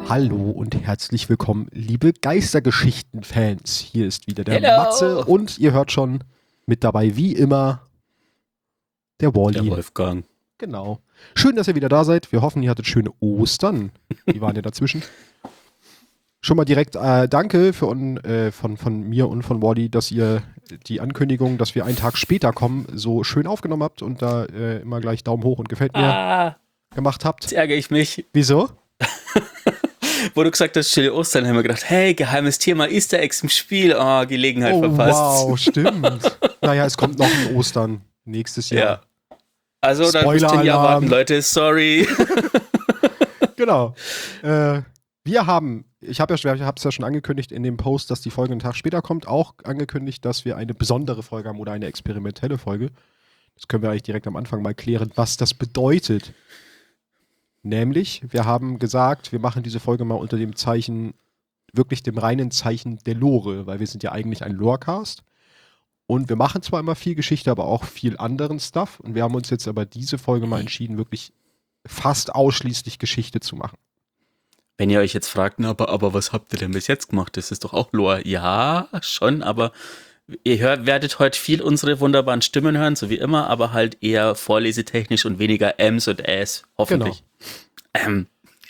Hallo und herzlich willkommen, liebe Geistergeschichten-Fans. Hier ist wieder der Hello. Matze und ihr hört schon mit dabei, wie immer, der Wally. Der Wolfgang. Genau. Schön, dass ihr wieder da seid. Wir hoffen, ihr hattet schöne Ostern. Die waren ja dazwischen. Schon mal direkt danke von mir und von Wally, dass ihr die Ankündigung, dass wir einen Tag später kommen, so schön aufgenommen habt und da immer gleich Daumen hoch und gefällt mir gemacht habt. Jetzt ärgere ich mich. Wieso? Wo du gesagt hast, stille Ostern, haben wir gedacht, hey, geheimes Thema, Easter Eggs im Spiel. Oh, Gelegenheit verpasst. Wow, stimmt. Naja, es kommt noch ein Ostern nächstes Jahr. Ja. Also, dann müsst ihr ja warten, Leute, sorry. Genau. Ich habe es ja schon angekündigt in dem Post, dass die Folge einen Tag später kommt, auch angekündigt, dass wir eine besondere Folge haben oder eine experimentelle Folge. Das können wir eigentlich direkt am Anfang mal klären, was das bedeutet. Nämlich, wir haben gesagt, wir machen diese Folge mal unter dem Zeichen, wirklich dem reinen Zeichen der Lore, weil wir sind ja eigentlich ein Lorecast. Und wir machen zwar immer viel Geschichte, aber auch viel anderen Stuff. Und wir haben uns jetzt aber diese Folge mal entschieden, wirklich fast ausschließlich Geschichte zu machen. Wenn ihr euch jetzt fragt, aber was habt ihr denn bis jetzt gemacht? Das ist doch auch Lore. Ja, schon, aber ihr werdet heute viel unsere wunderbaren Stimmen hören, so wie immer, aber halt eher vorlesetechnisch und weniger Ms und Äs, hoffentlich. Genau.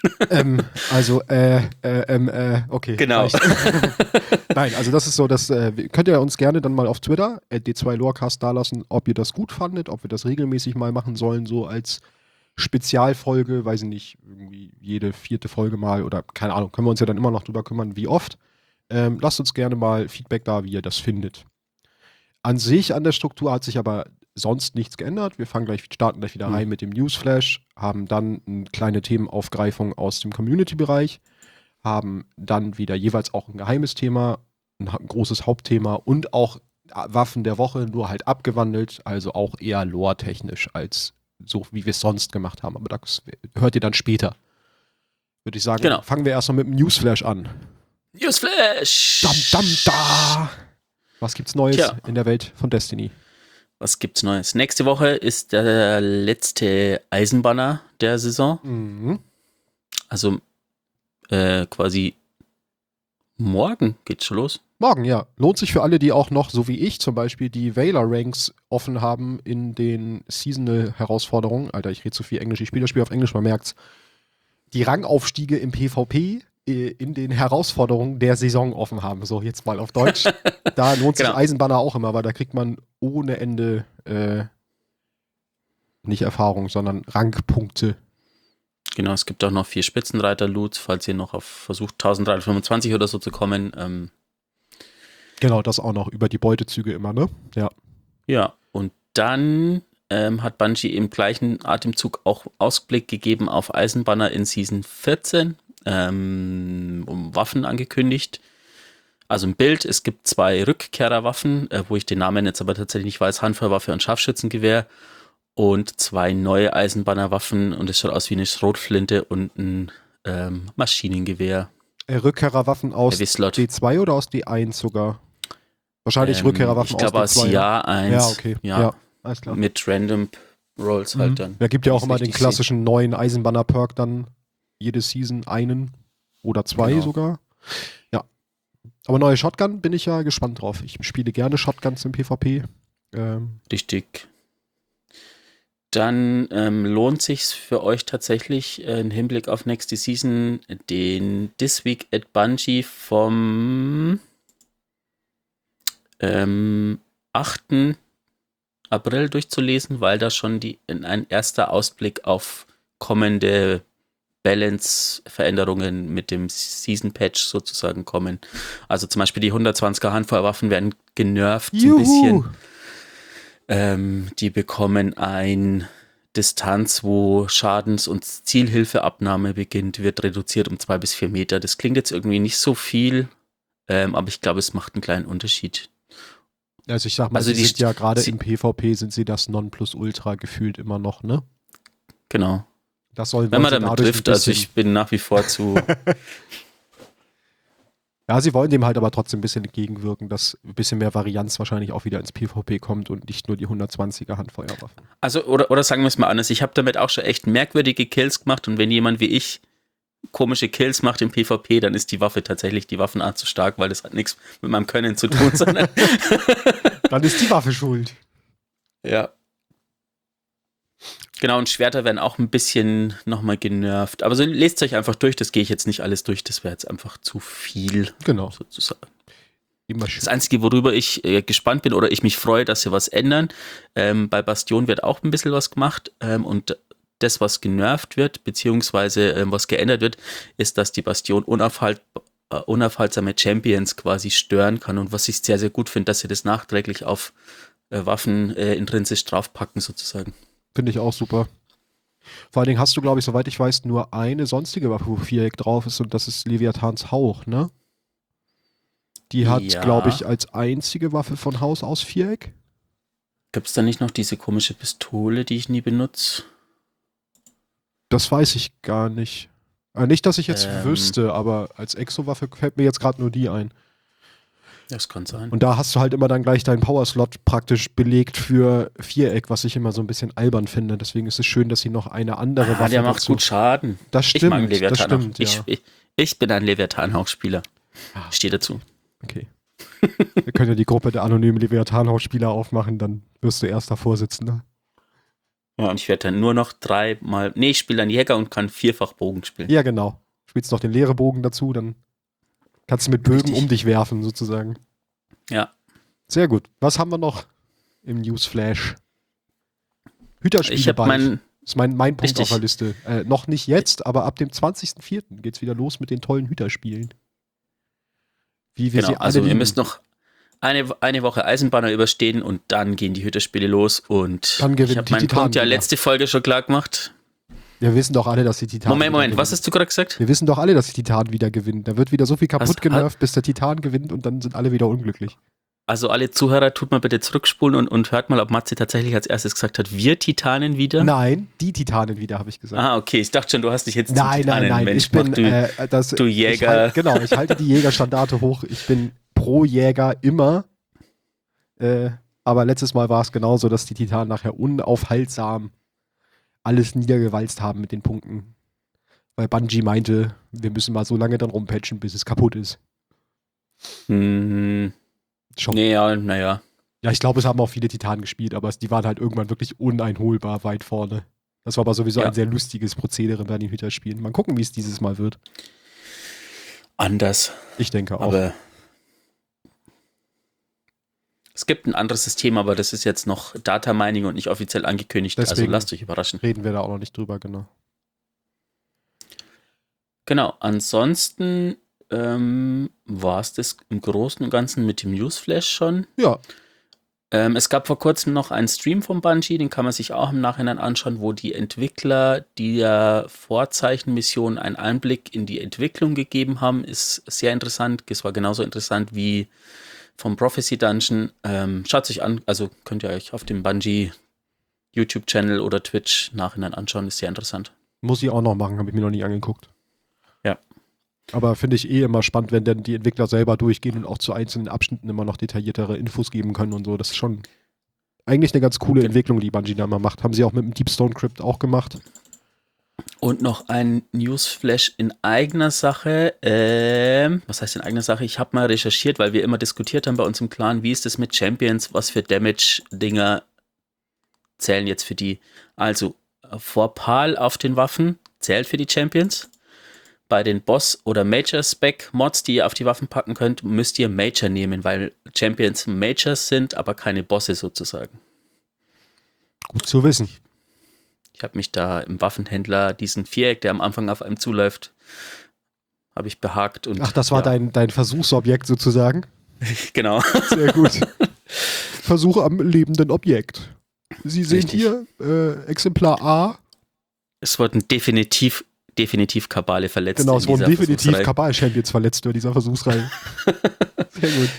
Okay. Genau. Nein, also das ist so, könnt ihr uns gerne dann mal auf Twitter, D2Lorecast, da lassen, ob ihr das gut fandet, ob wir das regelmäßig mal machen sollen, so als Spezialfolge, weiß ich nicht, irgendwie jede 4. Folge mal oder keine Ahnung, können wir uns ja dann immer noch drüber kümmern, wie oft. Lasst uns gerne mal Feedback da, wie ihr das findet. An sich, an der Struktur hat sich aber sonst nichts geändert. Wir starten gleich wieder rein mit dem Newsflash, haben dann eine kleine Themenaufgreifung aus dem Community-Bereich, haben dann wieder jeweils auch ein geheimes Thema, ein großes Hauptthema und auch Waffen der Woche, nur halt abgewandelt, also auch eher lore-technisch als so, wie wir es sonst gemacht haben. Aber das hört ihr dann später. Würde ich sagen, Genau. Fangen wir erstmal mit dem Newsflash an. Newsflash! Dam, dam, da! Was gibt's Neues in der Welt von Destiny? Was gibt's Neues? Nächste Woche ist der letzte Eisenbanner der Saison. Mhm. Also quasi morgen geht's schon los. Morgen, ja. Lohnt sich für alle, die auch noch, so wie ich zum Beispiel, die Valor-Ranks offen haben in den Seasonal-Herausforderungen. Alter, ich rede zu viel Englisch, ich spiele das Spiel auf Englisch, man merkt's. Die Rangaufstiege im PvP in den Herausforderungen der Saison offen haben. So, jetzt mal auf Deutsch. Da lohnt sich Eisenbanner auch immer, weil da kriegt man ohne Ende nicht Erfahrung, sondern Rangpunkte. Genau, es gibt auch noch 4 Spitzenreiter-Loots, falls ihr noch auf versucht 1325 oder so zu kommen. Genau, das auch noch über die Beutezüge immer, ne? Ja. Ja, und dann hat Bungie im gleichen Atemzug auch Ausblick gegeben auf Eisenbanner in Season 14, um Waffen angekündigt. Also ein Bild, es gibt 2 Rückkehrerwaffen, wo ich den Namen jetzt aber tatsächlich nicht weiß, Handfeuerwaffe und Scharfschützengewehr. Und 2 neue Eisenbannerwaffen und es schaut aus wie eine Schrotflinte und ein Maschinengewehr. Rückkehrerwaffen aus D2 oder aus D1 sogar? Wahrscheinlich Rückkehrerwaffen aus D2. Ich glaube aus Jahr 1. Ja, okay. Ja, alles klar. Mit Random Rolls halt dann. Da gibt ja auch immer den klassischen neuen Eisenbanner-Perk dann jede Season einen oder 2 sogar. Ja. Aber neue Shotgun bin ich ja gespannt drauf. Ich spiele gerne Shotguns im PvP. Richtig. Dann lohnt sich's für euch tatsächlich im Hinblick auf nächste Season den This Week at Bungie vom 8. April durchzulesen, weil da schon ein erster Ausblick auf kommende Balance-Veränderungen mit dem Season-Patch sozusagen kommen. Also zum Beispiel die 120er Handfeuerwaffen werden genervt ein bisschen. Die bekommen ein Distanz, wo Schadens- und Zielhilfeabnahme beginnt, wird reduziert um 2 bis 4 Meter. Das klingt jetzt irgendwie nicht so viel, aber ich glaube, es macht einen kleinen Unterschied. Also ich sag mal, sie sind ja gerade im PvP sind sie das Nonplusultra gefühlt immer noch, ne? Genau. Das soll wenn man damit trifft, also ich bin nach wie vor zu... Ja, sie wollen dem halt aber trotzdem ein bisschen entgegenwirken, dass ein bisschen mehr Varianz wahrscheinlich auch wieder ins PvP kommt und nicht nur die 120er Handfeuerwaffen. Also, oder sagen wir es mal anders, ich habe damit auch schon echt merkwürdige Kills gemacht und wenn jemand wie ich komische Kills macht im PvP, dann ist die Waffe tatsächlich die Waffenart zu stark, weil das hat nichts mit meinem Können zu tun, sondern Dann ist die Waffe schuld. ja. Genau, und Schwerter werden auch ein bisschen nochmal genervt. Aber so lest euch einfach durch, das gehe ich jetzt nicht alles durch, das wäre jetzt einfach zu viel, Genau. sozusagen. Immer schön. Das Einzige, worüber ich gespannt bin oder ich mich freue, dass sie was ändern, bei Bastion wird auch ein bisschen was gemacht und das, was genervt wird, beziehungsweise was geändert wird, ist, dass die Bastion unaufhaltsame Champions quasi stören kann und was ich sehr, sehr gut finde, dass sie das nachträglich auf Waffen intrinsisch draufpacken sozusagen. Finde ich auch super. Vor allen Dingen hast du, glaube ich, soweit ich weiß, nur eine sonstige Waffe, wo Viereck drauf ist und das ist Leviathans Hauch, ne? Die hat, Ja. glaube ich, als einzige Waffe von Haus aus Viereck. Gibt es da nicht noch diese komische Pistole, die ich nie benutze? Das weiß ich gar nicht. Nicht, dass ich jetzt wüsste, aber als Exo-Waffe fällt mir jetzt gerade nur die ein. Das kann sein. Und da hast du halt immer dann gleich deinen Power-Slot praktisch belegt für Viereck, was ich immer so ein bisschen albern finde. Deswegen ist es schön, dass sie noch eine andere Waffe der macht gut Schaden. Das Ich mag stimmt, Leviathan das stimmt, auch. ja. Ich bin ein Leviathan-Hauch-Spieler. Ah. Stehe dazu. Okay. Wir können ja die Gruppe der anonymen Leviathan-Hauch-Spieler aufmachen, dann wirst du erster Vorsitzender. Ja, und ich werde dann nur noch ich spiele dann Jäger und kann 4-fach Bogen spielen. Ja, genau. Spielst noch den leeren Bogen dazu, dann kannst du mit Bögen Richtig. um dich werfen, sozusagen. Ja. Sehr gut. Was haben wir noch im Newsflash? Hüterspiele Ich habe bald. Das ist mein Punkt Richtig. auf der Liste. Noch nicht jetzt, aber ab dem 20.04. geht's wieder los mit den tollen Hüterspielen. Wie wir Genau, sie alle also ihr lieben. müsst noch eine Woche Eisenbahner überstehen und dann gehen die Hütterspiele los und Dann gewinnen ich habe die meinen Titanen Punkt ja wieder. letzte Folge schon klar gemacht. Wir wissen doch alle, dass die Titanen wieder Moment, was gewinnen. hast du gerade gesagt? Wir wissen doch alle, dass die Titanen wieder gewinnen. Da wird wieder so viel kaputt Hast- genervt, bis der Titan gewinnt und dann sind alle wieder unglücklich. Also alle Zuhörer, tut mal bitte zurückspulen und hört mal, ob Matze tatsächlich als erstes gesagt hat, wir Titanen wieder? Nein, die Titanen wieder, habe ich gesagt. Ah, okay, ich dachte schon, du hast dich jetzt zum Nein, Titanen. nein, Mensch, ich bin du Jäger. Ich halte die Jägerstandarte hoch. Ich bin pro Jäger immer. Aber letztes Mal war es genauso, dass die Titanen nachher unaufhaltsam alles niedergewalzt haben mit den Punkten. Weil Bungie meinte, wir müssen mal so lange dann rumpatchen, bis es kaputt ist. Hm, Schon. naja. Ja, ich glaube, es haben auch viele Titanen gespielt, aber die waren halt irgendwann wirklich uneinholbar weit vorne. Das war aber sowieso Ja. ein sehr lustiges Prozedere bei den Hüterspielen. Mal gucken, wie es dieses Mal wird. Anders. Ich denke auch. Aber es gibt ein anderes System, aber das ist jetzt noch Data Mining und nicht offiziell angekündigt. Also Deswegen lasst euch überraschen. reden wir da auch noch nicht drüber, genau. Genau, ansonsten war es das im Großen und Ganzen mit dem Newsflash schon. Ja, Es gab vor kurzem noch einen Stream von Bungie, den kann man sich auch im Nachhinein anschauen, wo die Entwickler der Vorzeichenmission einen Einblick in die Entwicklung gegeben haben. Ist sehr interessant. Es war genauso interessant wie vom Prophecy Dungeon. Schaut es euch an, also könnt ihr euch auf dem Bungie YouTube-Channel oder Twitch Nachhinein anschauen, ist sehr interessant. muss ich auch noch machen, habe ich mir noch nie angeguckt. Ja. Aber finde ich immer spannend, wenn dann die Entwickler selber durchgehen und auch zu einzelnen Abschnitten immer noch detailliertere Infos geben können und so. Das ist schon eigentlich eine ganz coole Entwicklung, die Bungie da immer macht. Haben sie auch mit dem Deep Stone Crypt auch gemacht. Und noch ein Newsflash in eigener Sache. Was heißt in eigener Sache? Ich habe mal recherchiert, weil wir immer diskutiert haben bei uns im Clan, wie ist das mit Champions, was für Damage-Dinger zählen jetzt für die. Also, Vorpal auf den Waffen zählt für die Champions. Bei den Boss- oder Major-Spec-Mods, die ihr auf die Waffen packen könnt, müsst ihr Major nehmen, weil Champions Majors sind, aber keine Bosse sozusagen. Gut zu wissen. Ich habe mich da im Waffenhändler, diesen Viereck, der am Anfang auf einem zuläuft, habe ich behakt. Und Ach, das war dein Versuchsobjekt sozusagen. Genau. Sehr gut. Versuch am lebenden Objekt. Sie sehen Richtig. hier Exemplar A. Es wurden definitiv Kabale verletzt. Genau, in es wurden dieser definitiv Versuchsreihe. Kabal-Champions verletzt bei dieser Versuchsreihe. Sehr gut.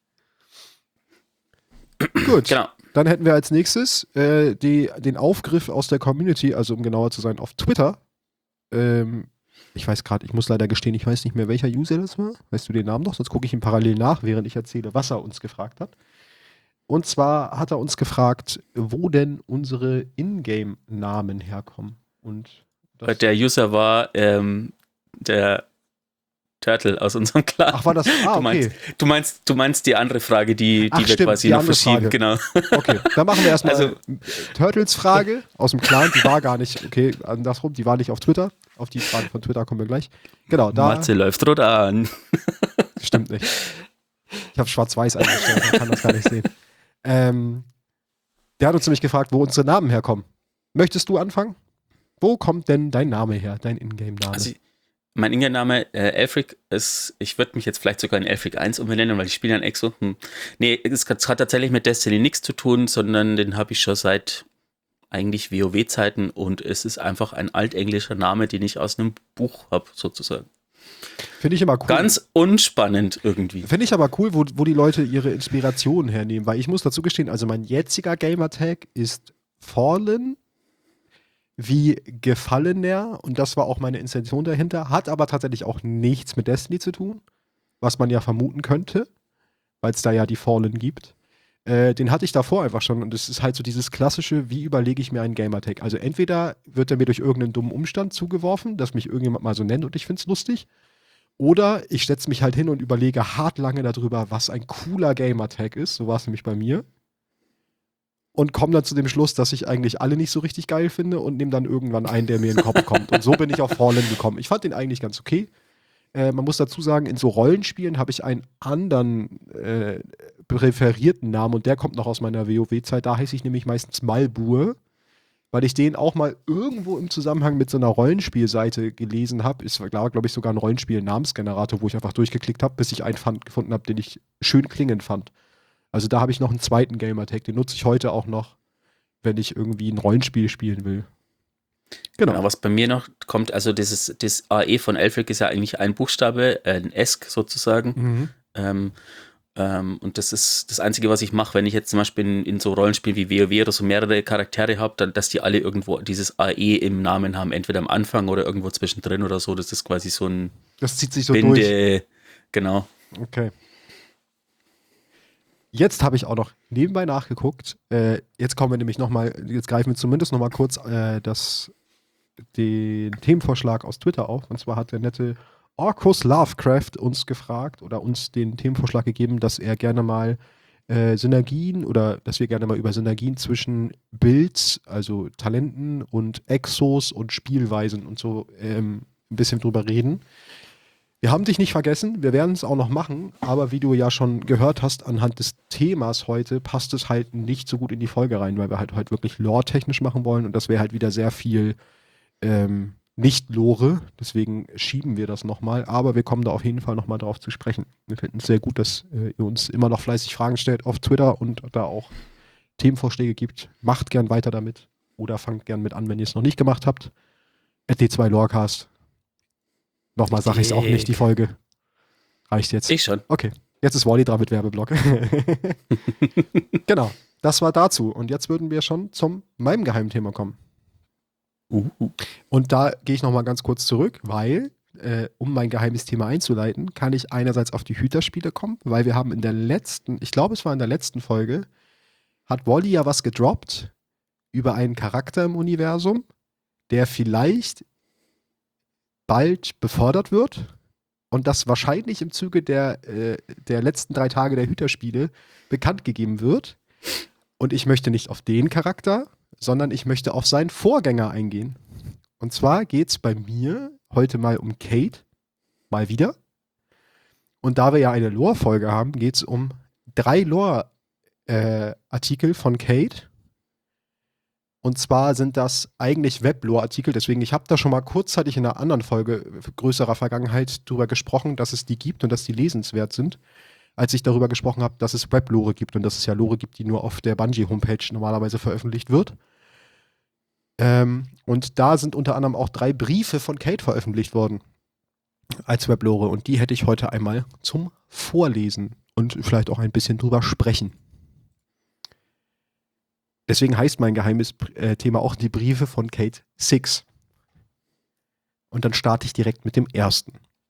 Gut. Genau. Dann hätten wir als nächstes den Aufgriff aus der Community, also um genauer zu sein, auf Twitter. Ich weiß gerade, ich muss leider gestehen, ich weiß nicht mehr, welcher User das war. Weißt du den Namen noch? Sonst gucke ich ihn parallel nach, während ich erzähle, was er uns gefragt hat. Und zwar hat er uns gefragt, wo denn unsere Ingame-Namen herkommen. Und das Der User war der Turtle aus unserem Clan. Ach, war das? Okay. Du meinst die andere Frage, die wir stimmt, quasi die noch andere verschieben, Frage. genau. Okay, dann machen wir erstmal Also- Turtles Frage aus dem Clan, die war gar nicht, okay, andersrum, die war nicht auf Twitter. Auf die Frage von Twitter kommen wir gleich. Genau, da Matze läuft rot an. stimmt nicht. Ich habe schwarz-weiß eingestellt, man kann das gar nicht sehen. Der hat uns nämlich gefragt, wo unsere Namen herkommen. Möchtest du anfangen? Wo kommt denn dein Name her, dein Ingame-Name? Also mein Ingame-Name Elfric ist, ich würde mich jetzt vielleicht sogar in Elfric 1 umbenennen, weil ich spiele an Exo. Nee, es hat tatsächlich mit Destiny nichts zu tun, sondern den habe ich schon seit eigentlich WoW-Zeiten und es ist einfach ein altenglischer Name, den ich aus einem Buch habe, sozusagen. Finde ich immer cool. Ganz unspannend irgendwie. Finde ich aber cool, wo die Leute ihre Inspirationen hernehmen, weil ich muss dazu gestehen, also mein jetziger Gamertag ist Fallen wie Gefallener und das war auch meine Intention dahinter, hat aber tatsächlich auch nichts mit Destiny zu tun, was man ja vermuten könnte, weil es da ja die Fallen gibt. Den hatte ich davor einfach schon und es ist halt so dieses klassische, wie überlege ich mir einen Gamertag? Also entweder wird er mir durch irgendeinen dummen Umstand zugeworfen, dass mich irgendjemand mal so nennt und ich finde es lustig, oder ich setze mich halt hin und überlege hart lange darüber, was ein cooler Gamertag ist, so war es nämlich bei mir, und komme dann zu dem Schluss, dass ich eigentlich alle nicht so richtig geil finde und nehme dann irgendwann einen, der mir in den Kopf kommt. Und so bin ich auf Fallen gekommen. Ich fand den eigentlich ganz okay. Man muss dazu sagen, in so Rollenspielen habe ich einen anderen präferierten Namen und der kommt noch aus meiner WoW-Zeit. Da heiße ich nämlich meistens Malbur, weil ich den auch mal irgendwo im Zusammenhang mit so einer Rollenspielseite gelesen habe. Es war, glaube ich, sogar ein Rollenspiel-Namensgenerator, wo ich einfach durchgeklickt habe, bis ich einen gefunden habe, den ich schön klingend fand. Also da habe ich noch einen zweiten Gamertag, den nutze ich heute auch noch, wenn ich irgendwie ein Rollenspiel spielen will. Genau, was bei mir noch kommt, also das AE von Elfric ist ja eigentlich ein Buchstabe, ein Esk sozusagen. Und das ist das Einzige, was ich mache, wenn ich jetzt zum Beispiel in so Rollenspielen wie WoW oder so mehrere Charaktere habe, dann, dass die alle irgendwo dieses AE im Namen haben, entweder am Anfang oder irgendwo zwischendrin oder so. Das ist quasi so ein Das zieht sich so Binde, durch. Genau. Okay. Jetzt habe ich auch noch nebenbei nachgeguckt. Jetzt kommen wir nämlich jetzt greifen wir zumindest nochmal kurz den Themenvorschlag aus Twitter auf. Und zwar hat der nette Orcus Lovecraft uns gefragt oder uns den Themenvorschlag gegeben, dass er gerne mal Synergien oder dass wir gerne mal über Synergien zwischen Builds, also Talenten und Exos und Spielweisen und so ein bisschen drüber reden. Wir haben dich nicht vergessen, wir werden es auch noch machen, aber wie du ja schon gehört hast, anhand des Themas heute passt es halt nicht so gut in die Folge rein, weil wir halt heute wirklich lore-technisch machen wollen und das wäre halt wieder sehr viel Nicht-Lore, deswegen schieben wir das nochmal, aber wir kommen da auf jeden Fall nochmal drauf zu sprechen. Wir finden es sehr gut, dass ihr uns immer noch fleißig Fragen stellt auf Twitter und da auch Themenvorschläge gibt. Macht gern weiter damit oder fangt gern mit an, wenn ihr es noch nicht gemacht habt. D2 Lorecast. Nochmal sage ich es auch nicht, die Folge. Reicht jetzt. Ich schon. Okay, jetzt ist Wally dran mit Werbeblock. Genau, das war dazu. Und jetzt würden wir schon zu meinem Geheimthema kommen. Und da gehe ich nochmal ganz kurz zurück, weil, um mein geheimes Thema einzuleiten, kann ich einerseits auf die Hüterspiele kommen, weil wir haben in der letzten, ich glaube es war in der letzten Folge, hat Wally ja was gedroppt über einen Charakter im Universum, der vielleicht bald befördert wird und das wahrscheinlich im Zuge der letzten 3 Tage der Hüterspiele bekannt gegeben wird. Und ich möchte nicht auf den Charakter, sondern ich möchte auf seinen Vorgänger eingehen. Und zwar geht es bei mir heute mal um Kate, mal wieder. Und da wir ja eine Lore-Folge haben, geht es um 3 Lore-Artikel von Kate. Und zwar sind das eigentlich Web-Lore-Artikel, deswegen, ich habe da schon mal kurzzeitig in einer anderen Folge größerer Vergangenheit drüber gesprochen, dass es die gibt und dass die lesenswert sind, als ich darüber gesprochen habe, dass es Web-Lore gibt und dass es ja Lore gibt, die nur auf der Bungie-Homepage normalerweise veröffentlicht wird. Und da sind unter anderem auch 3 Briefe von Kate veröffentlicht worden als Web-Lore und die hätte ich heute einmal zum Vorlesen und vielleicht auch ein bisschen drüber sprechen. Deswegen heißt mein geheimes Thema auch die Briefe von Kate 6. Und dann starte ich direkt mit dem ersten.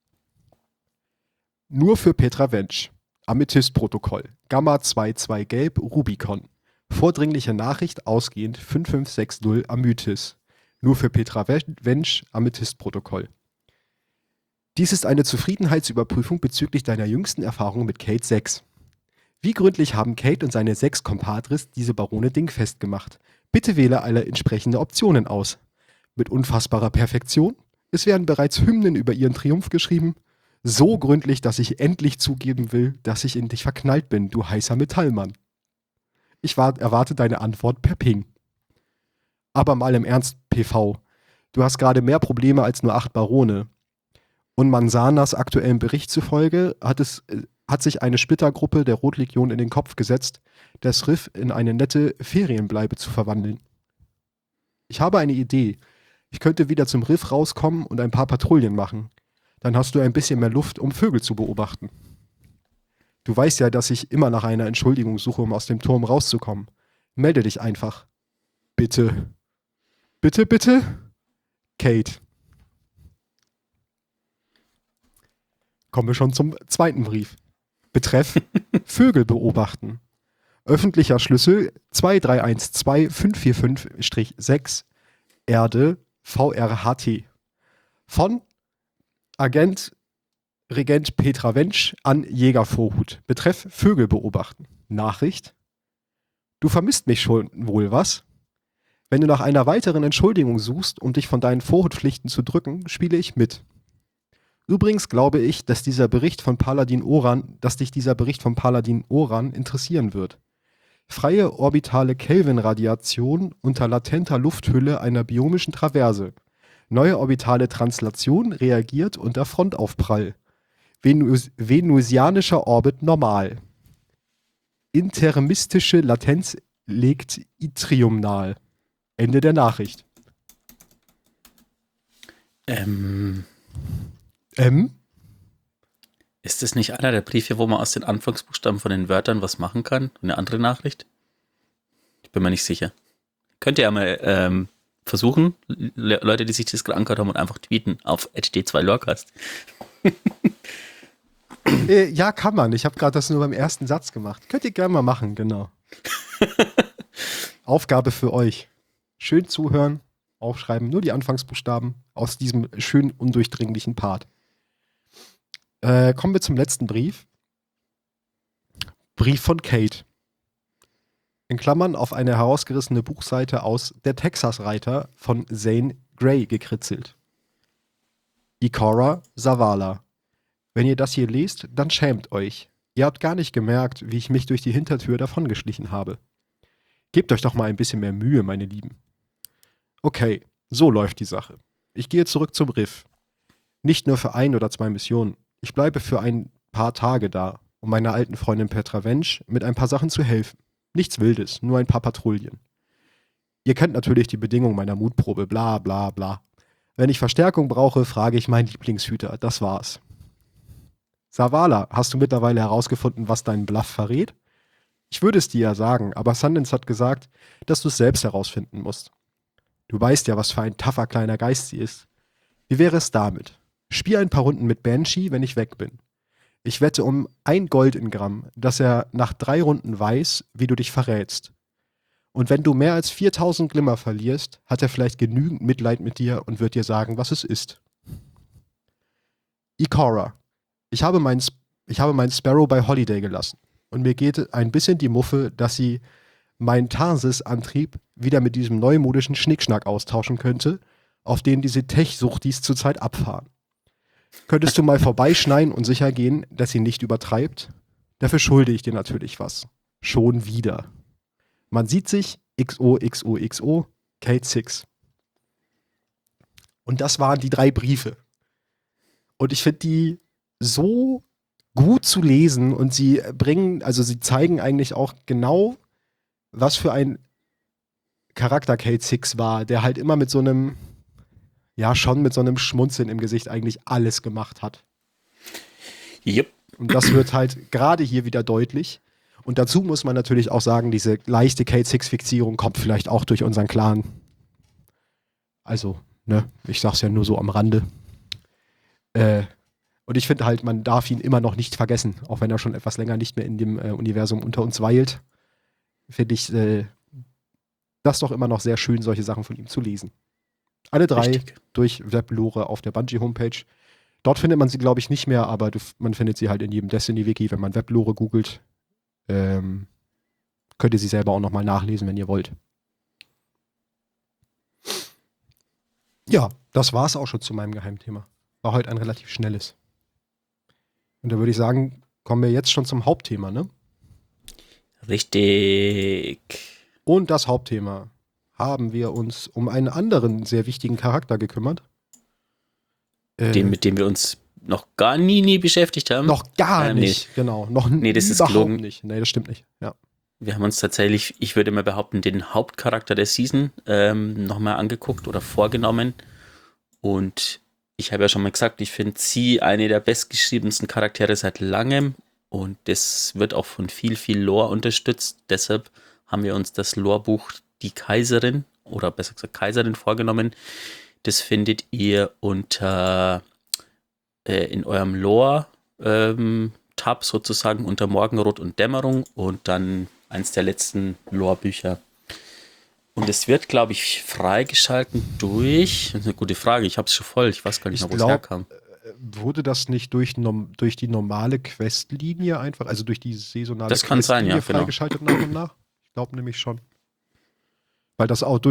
Nur für Petra Wensch. Amethyst-Protokoll. Gamma 22 Gelb Rubicon. Vordringliche Nachricht ausgehend 5560 Amythys. Nur für Petra Wensch. Amethyst-Protokoll. Dies ist eine Zufriedenheitsüberprüfung bezüglich deiner jüngsten Erfahrung mit Kate 6. Wie gründlich haben Kate und seine 6 Compadres diese Barone dingfest gemacht? Bitte wähle alle entsprechende Optionen aus. Mit unfassbarer Perfektion? Es werden bereits Hymnen über ihren Triumph geschrieben. So gründlich, dass ich endlich zugeben will, dass ich in dich verknallt bin, du heißer Metallmann. Ich erwarte deine Antwort per Ping. Aber mal im Ernst, PV. Du hast gerade mehr Probleme als nur 8 Barone. Und Manzanas aktuellem Bericht zufolge hat sich eine Splittergruppe der Rotlegion in den Kopf gesetzt, das Riff in eine nette Ferienbleibe zu verwandeln. Ich habe eine Idee. Ich könnte wieder zum Riff rauskommen und ein paar Patrouillen machen. Dann hast du ein bisschen mehr Luft, um Vögel zu beobachten. Du weißt ja, dass ich immer nach einer Entschuldigung suche, um aus dem Turm rauszukommen. Melde dich einfach. Bitte. Bitte, bitte? Kate. Kommen wir schon zum zweiten Brief. Betreff Vögel beobachten. Öffentlicher Schlüssel 2312545-6 Erde VRHT. Von Agent Regent Petra Wensch an Jägervorhut. Betreff Vögel beobachten. Nachricht: Du vermisst mich schon wohl, was? Wenn du nach einer weiteren Entschuldigung suchst, um dich von deinen Vorhutpflichten zu drücken, spiele ich mit. Übrigens glaube ich, dass dich dieser Bericht von Paladin Oran interessieren wird. Freie orbitale Kelvin-Radiation unter latenter Lufthülle einer biomischen Traverse. Neue orbitale Translation reagiert unter Frontaufprall. Venusianischer Orbit normal. Intermistische Latenz legt Yttrium nahe. Ende der Nachricht. Ist das nicht einer der Briefe, wo man aus den Anfangsbuchstaben von den Wörtern was machen kann? Eine andere Nachricht? Ich bin mir nicht sicher. Könnt ihr ja mal versuchen, Leute, die sich das gerade angehört haben, und einfach tweeten auf @d2lorecast. Ja, kann man. Ich habe gerade das nur beim ersten Satz gemacht. Könnt ihr gerne mal machen, genau. Aufgabe für euch. Schön zuhören, aufschreiben, nur die Anfangsbuchstaben aus diesem schön undurchdringlichen Part. Kommen wir zum letzten Brief. Brief von Kate. In Klammern auf eine herausgerissene Buchseite aus Der Texas-Reiter von Zane Grey gekritzelt. Ikora Zavala. Wenn ihr das hier lest, dann schämt euch. Ihr habt gar nicht gemerkt, wie ich mich durch die Hintertür davongeschlichen habe. Gebt euch doch mal ein bisschen mehr Mühe, meine Lieben. Okay, so läuft die Sache. Ich gehe zurück zum Riff. Nicht nur für 1 oder 2 Missionen. Ich bleibe für ein paar Tage da, um meiner alten Freundin Petra Wensch mit ein paar Sachen zu helfen. Nichts Wildes, nur ein paar Patrouillen. Ihr kennt natürlich die Bedingungen meiner Mutprobe, bla bla bla. Wenn ich Verstärkung brauche, frage ich meinen Lieblingshüter. Das war's. Zavala, hast du mittlerweile herausgefunden, was deinen Bluff verrät? Ich würde es dir ja sagen, aber Sundance hat gesagt, dass du es selbst herausfinden musst. Du weißt ja, was für ein tougher kleiner Geist sie ist. Wie wäre es damit? Spiel ein paar Runden mit Banshee, wenn ich weg bin. Ich wette um 1 Gold in Gramm, dass er nach 3 Runden weiß, wie du dich verrätst. Und wenn du mehr als 4000 Glimmer verlierst, hat er vielleicht genügend Mitleid mit dir und wird dir sagen, was es ist. Ikora. Ich habe meinen Sparrow bei Holiday gelassen. Und mir geht ein bisschen die Muffe, dass sie meinen Tarsis-Antrieb wieder mit diesem neumodischen Schnickschnack austauschen könnte, auf den diese Tech-Suchtis zurzeit abfahren. Könntest du mal vorbeischneien und sicher gehen, dass sie nicht übertreibt? Dafür schulde ich dir natürlich was. Schon wieder. Man sieht sich, XOXOXO, Kate 6. Und das waren die 3 Briefe. Und ich finde die so gut zu lesen und sie zeigen eigentlich auch genau, was für ein Charakter Kate 6 war, der halt immer mit so einem Schmunzeln im Gesicht eigentlich alles gemacht hat. Yep. Und das wird halt gerade hier wieder deutlich. Und dazu muss man natürlich auch sagen, diese leichte Kate 6-Fixierung kommt vielleicht auch durch unseren Clan. Also, ich sag's ja nur so am Rande. Und ich finde halt, man darf ihn immer noch nicht vergessen, auch wenn er schon etwas länger nicht mehr in dem Universum unter uns weilt. Finde ich das doch immer noch sehr schön, solche Sachen von ihm zu lesen. Alle 3 durch Weblore auf der Bungie-Homepage. Dort findet man sie, glaube ich, nicht mehr, aber man findet sie halt in jedem Destiny-Wiki. Wenn man Weblore googelt, könnt ihr sie selber auch nochmal nachlesen, wenn ihr wollt. Ja, das war es auch schon zu meinem Geheimthema. War heute ein relativ schnelles. Und da würde ich sagen, kommen wir jetzt schon zum Hauptthema, ne? Richtig. Und das Hauptthema haben wir uns um einen anderen sehr wichtigen Charakter gekümmert. Mit dem wir uns noch gar nie beschäftigt haben. Noch gar nicht, genau. Noch nee, das überhaupt ist gelogen. nicht. Nee, das stimmt nicht, ja. Wir haben uns tatsächlich, ich würde mal behaupten, den Hauptcharakter der Season nochmal angeguckt oder vorgenommen. Und ich habe ja schon mal gesagt, ich finde sie eine der bestgeschriebensten Charaktere seit langem. Und das wird auch von viel Lore unterstützt. Deshalb haben wir uns das Lore-Buch Die Kaiserin oder besser gesagt Kaiserin vorgenommen. Das findet ihr unter in eurem Lore-Tab sozusagen unter Morgenrot und Dämmerung und dann eins der letzten Lore-Bücher. Und es wird, glaube ich, freigeschalten durch, das ist eine gute Frage, ich habe es schon voll, ich weiß gar nicht, wo es herkam. Wurde das nicht durch die normale Questlinie einfach, also durch die saisonale das kann sein, ja, freigeschaltet nach und nach? Ich glaube nämlich schon. Weil das auch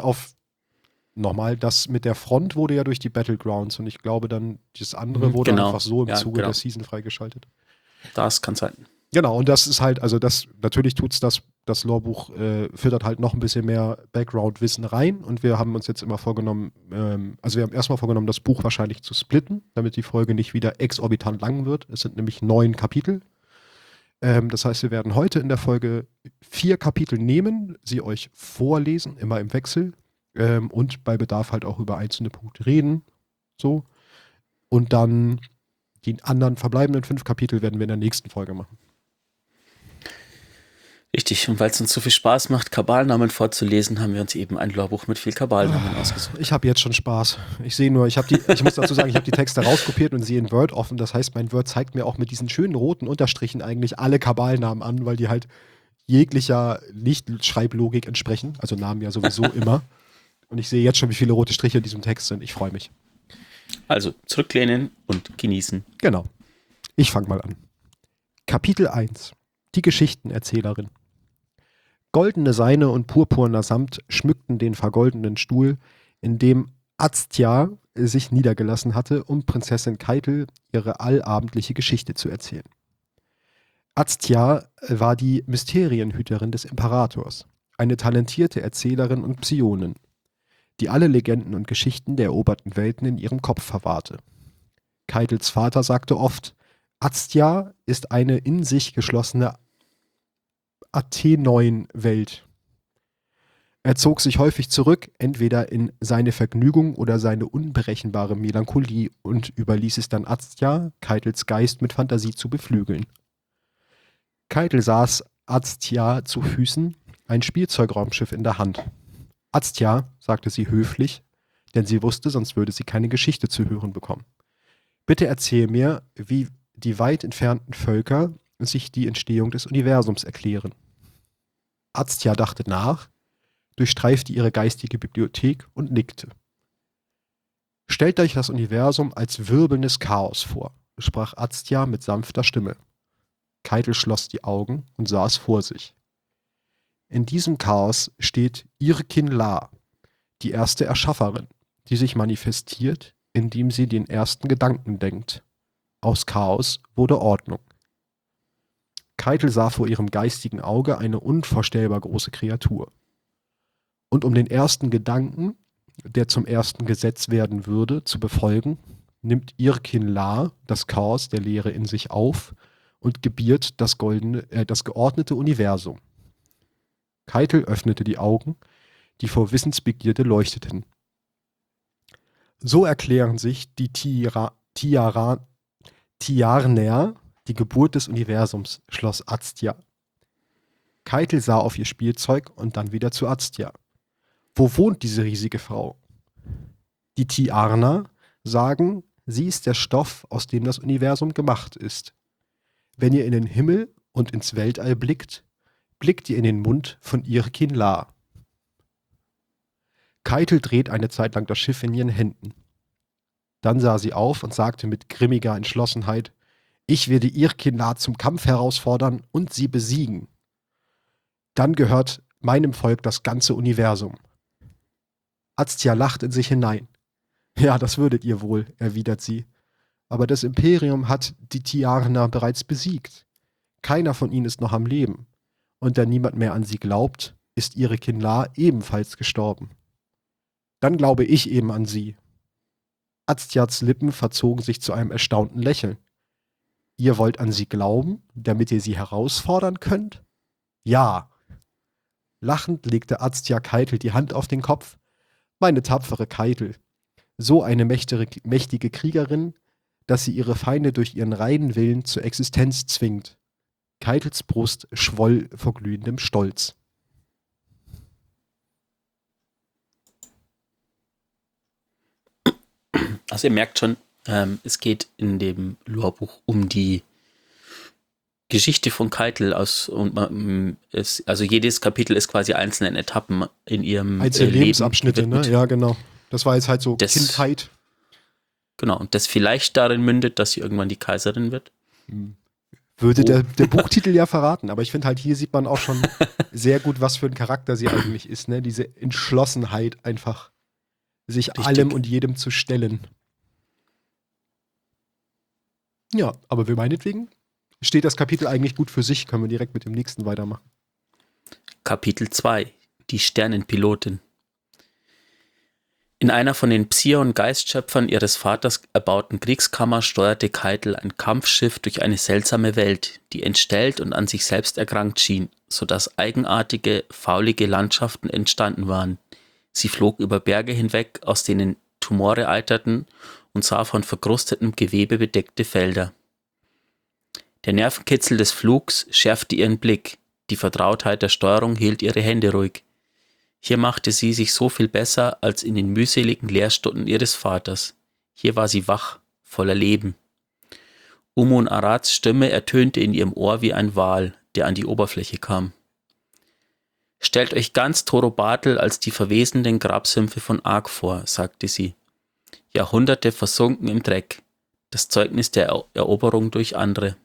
das mit der Front wurde ja durch die Battlegrounds und ich glaube dann, das andere wurde einfach so im Zuge der Season freigeschaltet. Das kann sein. Genau, und das ist halt, also natürlich tut's das Lore-Buch füttert halt noch ein bisschen mehr Background-Wissen rein und wir haben uns jetzt immer vorgenommen, wir haben erstmal vorgenommen, das Buch wahrscheinlich zu splitten, damit die Folge nicht wieder exorbitant lang wird. Es sind nämlich 9 Kapitel. Das heißt, wir werden heute in der Folge 4 Kapitel nehmen, sie euch vorlesen, immer im Wechsel und bei Bedarf halt auch über einzelne Punkte reden. So. Und dann die anderen verbleibenden 5 Kapitel werden wir in der nächsten Folge machen. Richtig, und weil es uns so viel Spaß macht, Kabalnamen vorzulesen, haben wir uns eben ein Lorbuch mit viel Kabalnamen ausgesucht. Ich habe jetzt schon Spaß. Ich sehe nur, ich muss dazu sagen, ich habe die Texte rauskopiert und sehe in Word offen. Das heißt, mein Word zeigt mir auch mit diesen schönen roten Unterstrichen eigentlich alle Kabalnamen an, weil die halt jeglicher Nicht-Schreiblogik entsprechen. Also Namen ja sowieso immer. Und ich sehe jetzt schon, wie viele rote Striche in diesem Text sind. Ich freue mich. Also zurücklehnen und genießen. Genau. Ich fange mal an. Kapitel 1. Die Geschichtenerzählerin. Goldene Seine und purpurner Samt schmückten den vergoldenen Stuhl, in dem Aztia sich niedergelassen hatte, um Prinzessin Keitel ihre allabendliche Geschichte zu erzählen. Aztia war die Mysterienhüterin des Imperators, eine talentierte Erzählerin und Psionin, die alle Legenden und Geschichten der eroberten Welten in ihrem Kopf verwahrte. Keitels Vater sagte oft, Aztia ist eine in sich geschlossene Athenoin-Welt. Er zog sich häufig zurück, entweder in seine Vergnügung oder seine unberechenbare Melancholie und überließ es dann Aztia, Keitels Geist mit Fantasie zu beflügeln. Keitel saß Aztia zu Füßen, ein Spielzeugraumschiff in der Hand. Aztia, sagte sie höflich, denn sie wusste, sonst würde sie keine Geschichte zu hören bekommen. Bitte erzähl mir, wie die weit entfernten Völker sich die Entstehung des Universums erklären. Aztia dachte nach, durchstreifte ihre geistige Bibliothek und nickte. Stellt euch das Universum als wirbelndes Chaos vor, sprach Aztia mit sanfter Stimme. Keitel schloss die Augen und sah es vor sich. In diesem Chaos steht Irkin La, die erste Erschafferin, die sich manifestiert, indem sie den ersten Gedanken denkt. Aus Chaos wurde Ordnung. Keitel sah vor ihrem geistigen Auge eine unvorstellbar große Kreatur. Und um den ersten Gedanken, der zum ersten Gesetz werden würde, zu befolgen, nimmt Irkin La das Chaos der Leere in sich auf und gebiert das geordnete Universum. Keitel öffnete die Augen, die vor Wissensbegierde leuchteten. So erklären sich die Tiarner die Geburt des Universums, schloss Aztia. Keitel sah auf ihr Spielzeug und dann wieder zu Aztia. Wo wohnt diese riesige Frau? Die Tiarner sagen, sie ist der Stoff, aus dem das Universum gemacht ist. Wenn ihr in den Himmel und ins Weltall blickt, blickt ihr in den Mund von Irkin La. Keitel dreht eine Zeit lang das Schiff in ihren Händen. Dann sah sie auf und sagte mit grimmiger Entschlossenheit: Ich werde Irkina zum Kampf herausfordern und sie besiegen. Dann gehört meinem Volk das ganze Universum. Aztia lacht in sich hinein. Ja, das würdet ihr wohl, erwidert sie. Aber das Imperium hat die Tiarner bereits besiegt. Keiner von ihnen ist noch am Leben. Und da niemand mehr an sie glaubt, ist ihre Kinlar ebenfalls gestorben. Dann glaube ich eben an sie. Aztiats Lippen verzogen sich zu einem erstaunten Lächeln. Ihr wollt an sie glauben, damit ihr sie herausfordern könnt? Ja. Lachend legte Aztia Keitel die Hand auf den Kopf. Meine tapfere Keitel. So eine mächtige Kriegerin, dass sie ihre Feinde durch ihren reinen Willen zur Existenz zwingt. Keitels Brust schwoll vor glühendem Stolz. Also ihr merkt schon, es geht in dem Lorbuch um die Geschichte von Keitel also jedes Kapitel ist quasi einzelne Etappen in ihrem Einzelne Leben Lebensabschnitte, ne? gewidmet. Ja, genau. Das war jetzt halt so Kindheit. Genau, und das vielleicht darin mündet, dass sie irgendwann die Kaiserin wird. Würde der Buchtitel ja verraten, aber ich finde halt, hier sieht man auch schon sehr gut, was für ein Charakter sie eigentlich ist, ne? Diese Entschlossenheit einfach, sich Richtig. allem und jedem zu stellen. Ja, aber wir meinetwegen steht das Kapitel eigentlich gut für sich, können wir direkt mit dem nächsten weitermachen. Kapitel 2: Die Sternenpilotin. In einer von den Psion-Geistschöpfern ihres Vaters erbauten Kriegskammer steuerte Keitel ein Kampfschiff durch eine seltsame Welt, die entstellt und an sich selbst erkrankt schien, sodass eigenartige, faulige Landschaften entstanden waren. Sie flog über Berge hinweg, aus denen Tumore eiterten, und sah von verkrustetem Gewebe bedeckte Felder. Der Nervenkitzel des Flugs schärfte ihren Blick, die Vertrautheit der Steuerung hielt ihre Hände ruhig. Hier machte sie sich so viel besser als in den mühseligen Lehrstunden ihres Vaters. Hier war sie wach, voller Leben. Umun Arads Stimme ertönte in ihrem Ohr wie ein Wal, der an die Oberfläche kam. Stellt euch ganz Torobatel als die verwesenden Grabsümpfe von Ark vor, sagte sie. Jahrhunderte versunken im Dreck, das Zeugnis der Eroberung durch andere.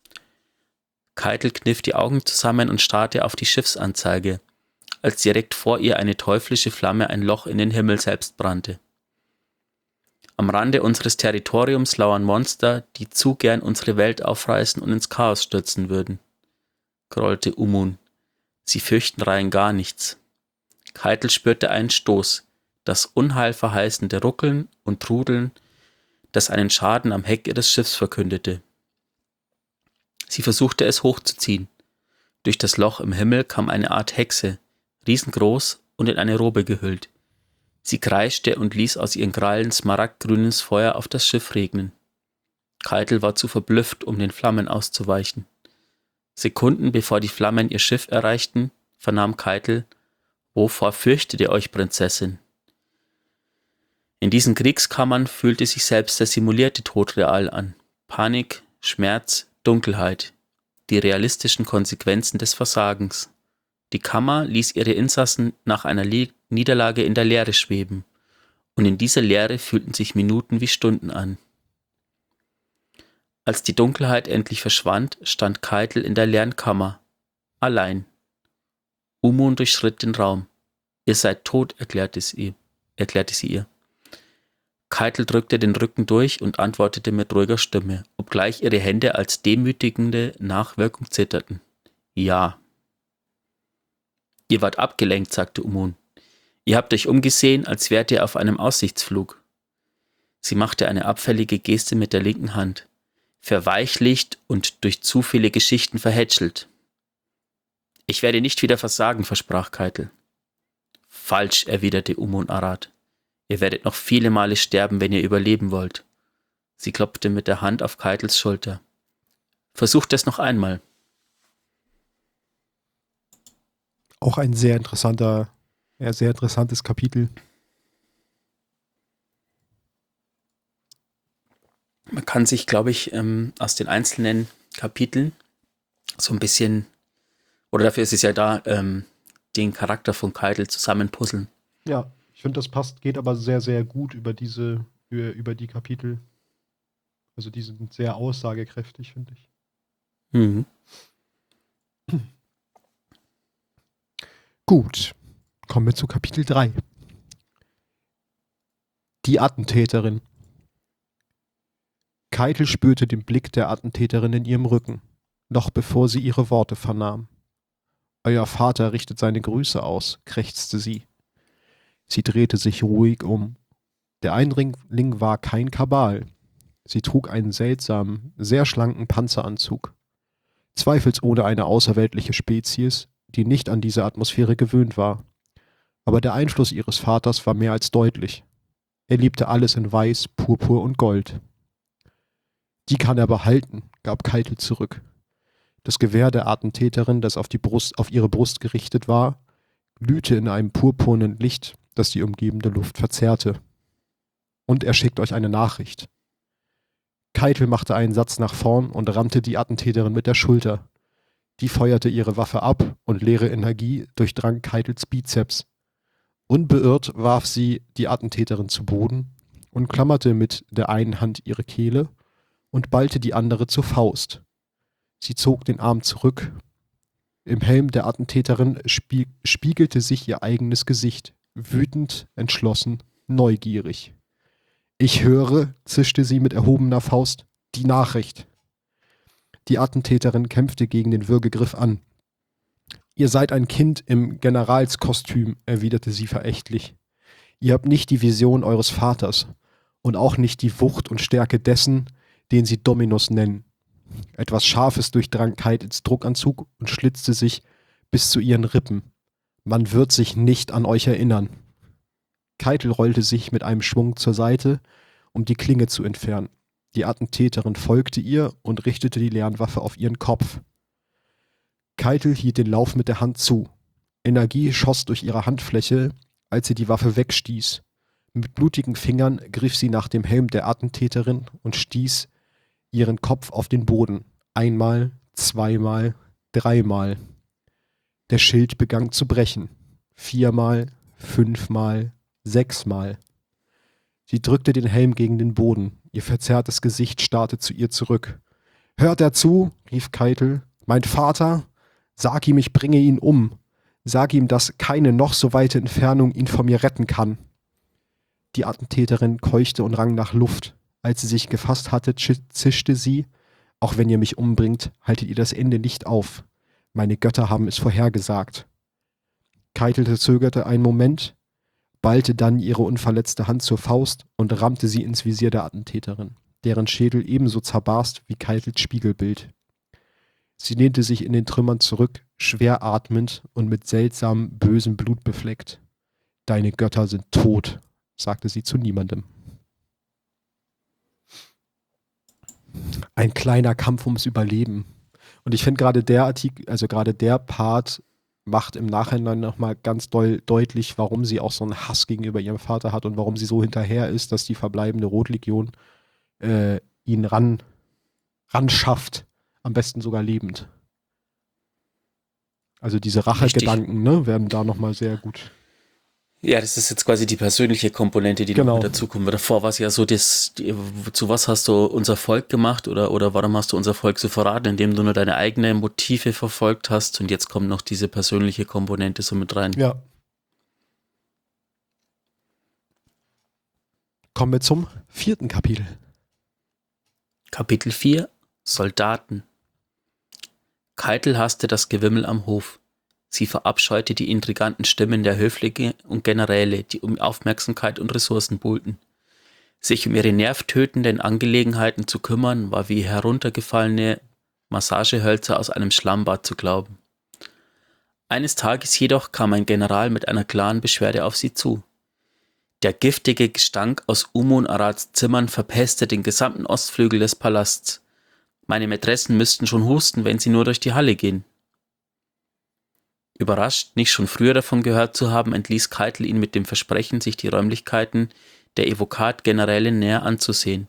Keitel kniff die Augen zusammen und starrte auf die Schiffsanzeige, als direkt vor ihr eine teuflische Flamme ein Loch in den Himmel selbst brannte. Am Rande unseres Territoriums lauern Monster, die zu gern unsere Welt aufreißen und ins Chaos stürzen würden, grollte Umun. Sie fürchten rein gar nichts. Keitel spürte einen Stoß, das unheilverheißende Ruckeln und Trudeln, das einen Schaden am Heck ihres Schiffs verkündete. Sie versuchte es hochzuziehen. Durch das Loch im Himmel kam eine Art Hexe, riesengroß und in eine Robe gehüllt. Sie kreischte und ließ aus ihren Krallen smaragdgrünes Feuer auf das Schiff regnen. Keitel war zu verblüfft, um den Flammen auszuweichen. Sekunden bevor die Flammen ihr Schiff erreichten, vernahm Keitel: Wovor fürchtet ihr euch, Prinzessin? In diesen Kriegskammern fühlte sich selbst der simulierte Tod real an. Panik, Schmerz, Dunkelheit, die realistischen Konsequenzen des Versagens. Die Kammer ließ ihre Insassen nach einer Niederlage in der Leere schweben, und in dieser Leere fühlten sich Minuten wie Stunden an. Als die Dunkelheit endlich verschwand, stand Keitel in der leeren Kammer, allein. Umun durchschritt den Raum. Ihr seid tot, erklärte sie ihr. Keitel drückte den Rücken durch und antwortete mit ruhiger Stimme, obgleich ihre Hände als demütigende Nachwirkung zitterten. Ja. Ihr wart abgelenkt, sagte Umun. Ihr habt euch umgesehen, als wärt ihr auf einem Aussichtsflug. Sie machte eine abfällige Geste mit der linken Hand. Verweichlicht und durch zu viele Geschichten verhätschelt. Ich werde nicht wieder versagen, versprach Keitel. Falsch, erwiderte Umun Arad. Ihr werdet noch viele Male sterben, wenn ihr überleben wollt. Sie klopfte mit der Hand auf Keitels Schulter. Versucht es noch einmal. Auch ein sehr interessantes Kapitel. Man kann sich, glaube ich, aus den einzelnen Kapiteln so ein bisschen, oder dafür ist es ja da, den Charakter von Keitel zusammenpuzzeln. Ja, ich finde, das geht aber sehr, sehr gut über diese über die Kapitel. Also die sind sehr aussagekräftig, finde ich. Mhm. Gut, kommen wir zu Kapitel 3. Die Attentäterin. Keitel spürte den Blick der Attentäterin in ihrem Rücken, noch bevor sie ihre Worte vernahm. Euer Vater richtet seine Grüße aus, krächzte sie. Sie drehte sich ruhig um. Der Eindringling war kein Kabal. Sie trug einen seltsamen, sehr schlanken Panzeranzug. Zweifelsohne eine außerweltliche Spezies, die nicht an diese Atmosphäre gewöhnt war. Aber der Einfluss ihres Vaters war mehr als deutlich. Er liebte alles in Weiß, Purpur und Gold. Die kann er behalten, gab Keitel zurück. Das Gewehr der Attentäterin, das auf ihre Brust gerichtet war, glühte in einem purpurnen Licht, das die umgebende Luft verzerrte. Und er schickt euch eine Nachricht. Keitel machte einen Satz nach vorn und rammte die Attentäterin mit der Schulter. Die feuerte ihre Waffe ab und leere Energie durchdrang Keitels Bizeps. Unbeirrt warf sie die Attentäterin zu Boden und klammerte mit der einen Hand ihre Kehle und ballte die andere zur Faust. Sie zog den Arm zurück. Im Helm der Attentäterin spiegelte sich ihr eigenes Gesicht, wütend, entschlossen, neugierig. Ich höre, zischte sie mit erhobener Faust, die Nachricht. Die Attentäterin kämpfte gegen den Würgegriff an. Ihr seid ein Kind im Generalskostüm, erwiderte sie verächtlich. Ihr habt nicht die Vision eures Vaters und auch nicht die Wucht und Stärke dessen, den sie Dominus nennen. Etwas Scharfes durchdrang Keitels Druckanzug und schlitzte sich bis zu ihren Rippen. Man wird sich nicht an euch erinnern. Keitel rollte sich mit einem Schwung zur Seite, um die Klinge zu entfernen. Die Attentäterin folgte ihr und richtete die Lernwaffe auf ihren Kopf. Keitel hielt den Lauf mit der Hand zu. Energie schoss durch ihre Handfläche, als sie die Waffe wegstieß. Mit blutigen Fingern griff sie nach dem Helm der Attentäterin und stieß ihren Kopf auf den Boden. Einmal, zweimal, dreimal. Der Schild begann zu brechen. 4-mal, 5-mal, 6-mal. Sie drückte den Helm gegen den Boden. Ihr verzerrtes Gesicht starrte zu ihr zurück. »Hört er zu?« rief Keitel. »Mein Vater? Sag ihm, ich bringe ihn um. Sag ihm, dass keine noch so weite Entfernung ihn von mir retten kann.« Die Attentäterin keuchte und rang nach Luft. Als sie sich gefasst hatte, zischte sie, »Auch wenn ihr mich umbringt, haltet ihr das Ende nicht auf. Meine Götter haben es vorhergesagt.« Keitel zögerte einen Moment, ballte dann ihre unverletzte Hand zur Faust und rammte sie ins Visier der Attentäterin, deren Schädel ebenso zerbarst wie Keitels Spiegelbild. Sie lehnte sich in den Trümmern zurück, schwer atmend und mit seltsamem, bösem Blut befleckt. »Deine Götter sind tot«, sagte sie zu niemandem. Ein kleiner Kampf ums Überleben. Und ich finde gerade der Artikel, also gerade der Part macht im Nachhinein nochmal ganz deutlich, warum sie auch so einen Hass gegenüber ihrem Vater hat und warum sie so hinterher ist, dass die verbleibende Rotlegion ihn ran schafft. Am besten sogar lebend. Also diese Rachegedanken, ne, werden da nochmal sehr gut. Ja, das ist jetzt quasi die persönliche Komponente, die noch mit dazukommt. Davor war es ja so, zu was hast du unser Volk gemacht oder warum hast du unser Volk so verraten, indem du nur deine eigenen Motive verfolgt hast, und jetzt kommt noch diese persönliche Komponente so mit rein. Ja. Kommen wir zum 4. Kapitel. Kapitel 4: Soldaten. Keitel hasste das Gewimmel am Hof. Sie verabscheute die intriganten Stimmen der Höflinge und Generäle, die um Aufmerksamkeit und Ressourcen buhlten. Sich um ihre nervtötenden Angelegenheiten zu kümmern, war wie heruntergefallene Massagehölzer aus einem Schlammbad zu glauben. Eines Tages jedoch kam ein General mit einer klaren Beschwerde auf sie zu. Der giftige Gestank aus Umun Arads Zimmern verpestet den gesamten Ostflügel des Palasts. Meine Mätressen müssten schon husten, wenn sie nur durch die Halle gehen. Überrascht, nicht schon früher davon gehört zu haben, entließ Keitel ihn mit dem Versprechen, sich die Räumlichkeiten der Evokat-Generälin näher anzusehen.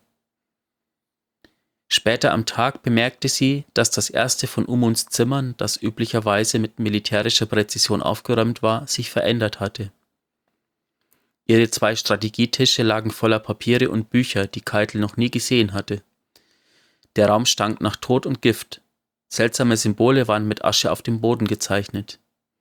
Später am Tag bemerkte sie, dass das erste von Umuns Zimmern, das üblicherweise mit militärischer Präzision aufgeräumt war, sich verändert hatte. Ihre 2 Strategietische lagen voller Papiere und Bücher, die Keitel noch nie gesehen hatte. Der Raum stank nach Tod und Gift. Seltsame Symbole waren mit Asche auf dem Boden gezeichnet.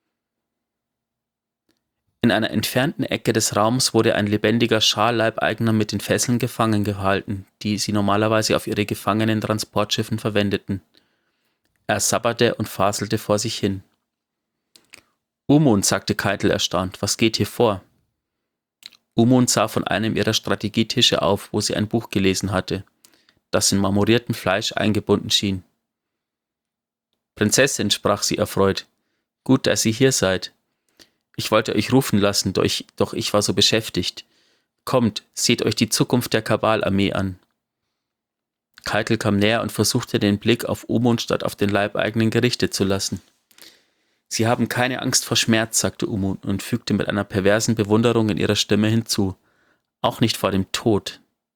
In einer entfernten Ecke des Raums wurde ein lebendiger Schar-Leibeigener mit den Fesseln gefangen gehalten, die sie normalerweise auf ihre Gefangenentransportschiffen verwendeten. Er sabberte und faselte vor sich hin. Umund, sagte Keitel erstaunt, was geht hier vor? Umund sah von einem ihrer Strategietische auf, wo sie ein Buch gelesen hatte, das in marmoriertem Fleisch eingebunden schien. Prinzessin, sprach sie erfreut, gut, dass ihr hier seid. Ich wollte euch rufen lassen, doch ich war so beschäftigt. Kommt, seht euch die Zukunft der Kabalarmee an. Keitel kam näher und versuchte den Blick auf Umund statt auf den Leibeigenen gerichtet zu lassen. Sie haben keine Angst vor Schmerz, sagte Umund und fügte mit einer perversen Bewunderung in ihrer Stimme hinzu. Auch nicht vor dem Tod.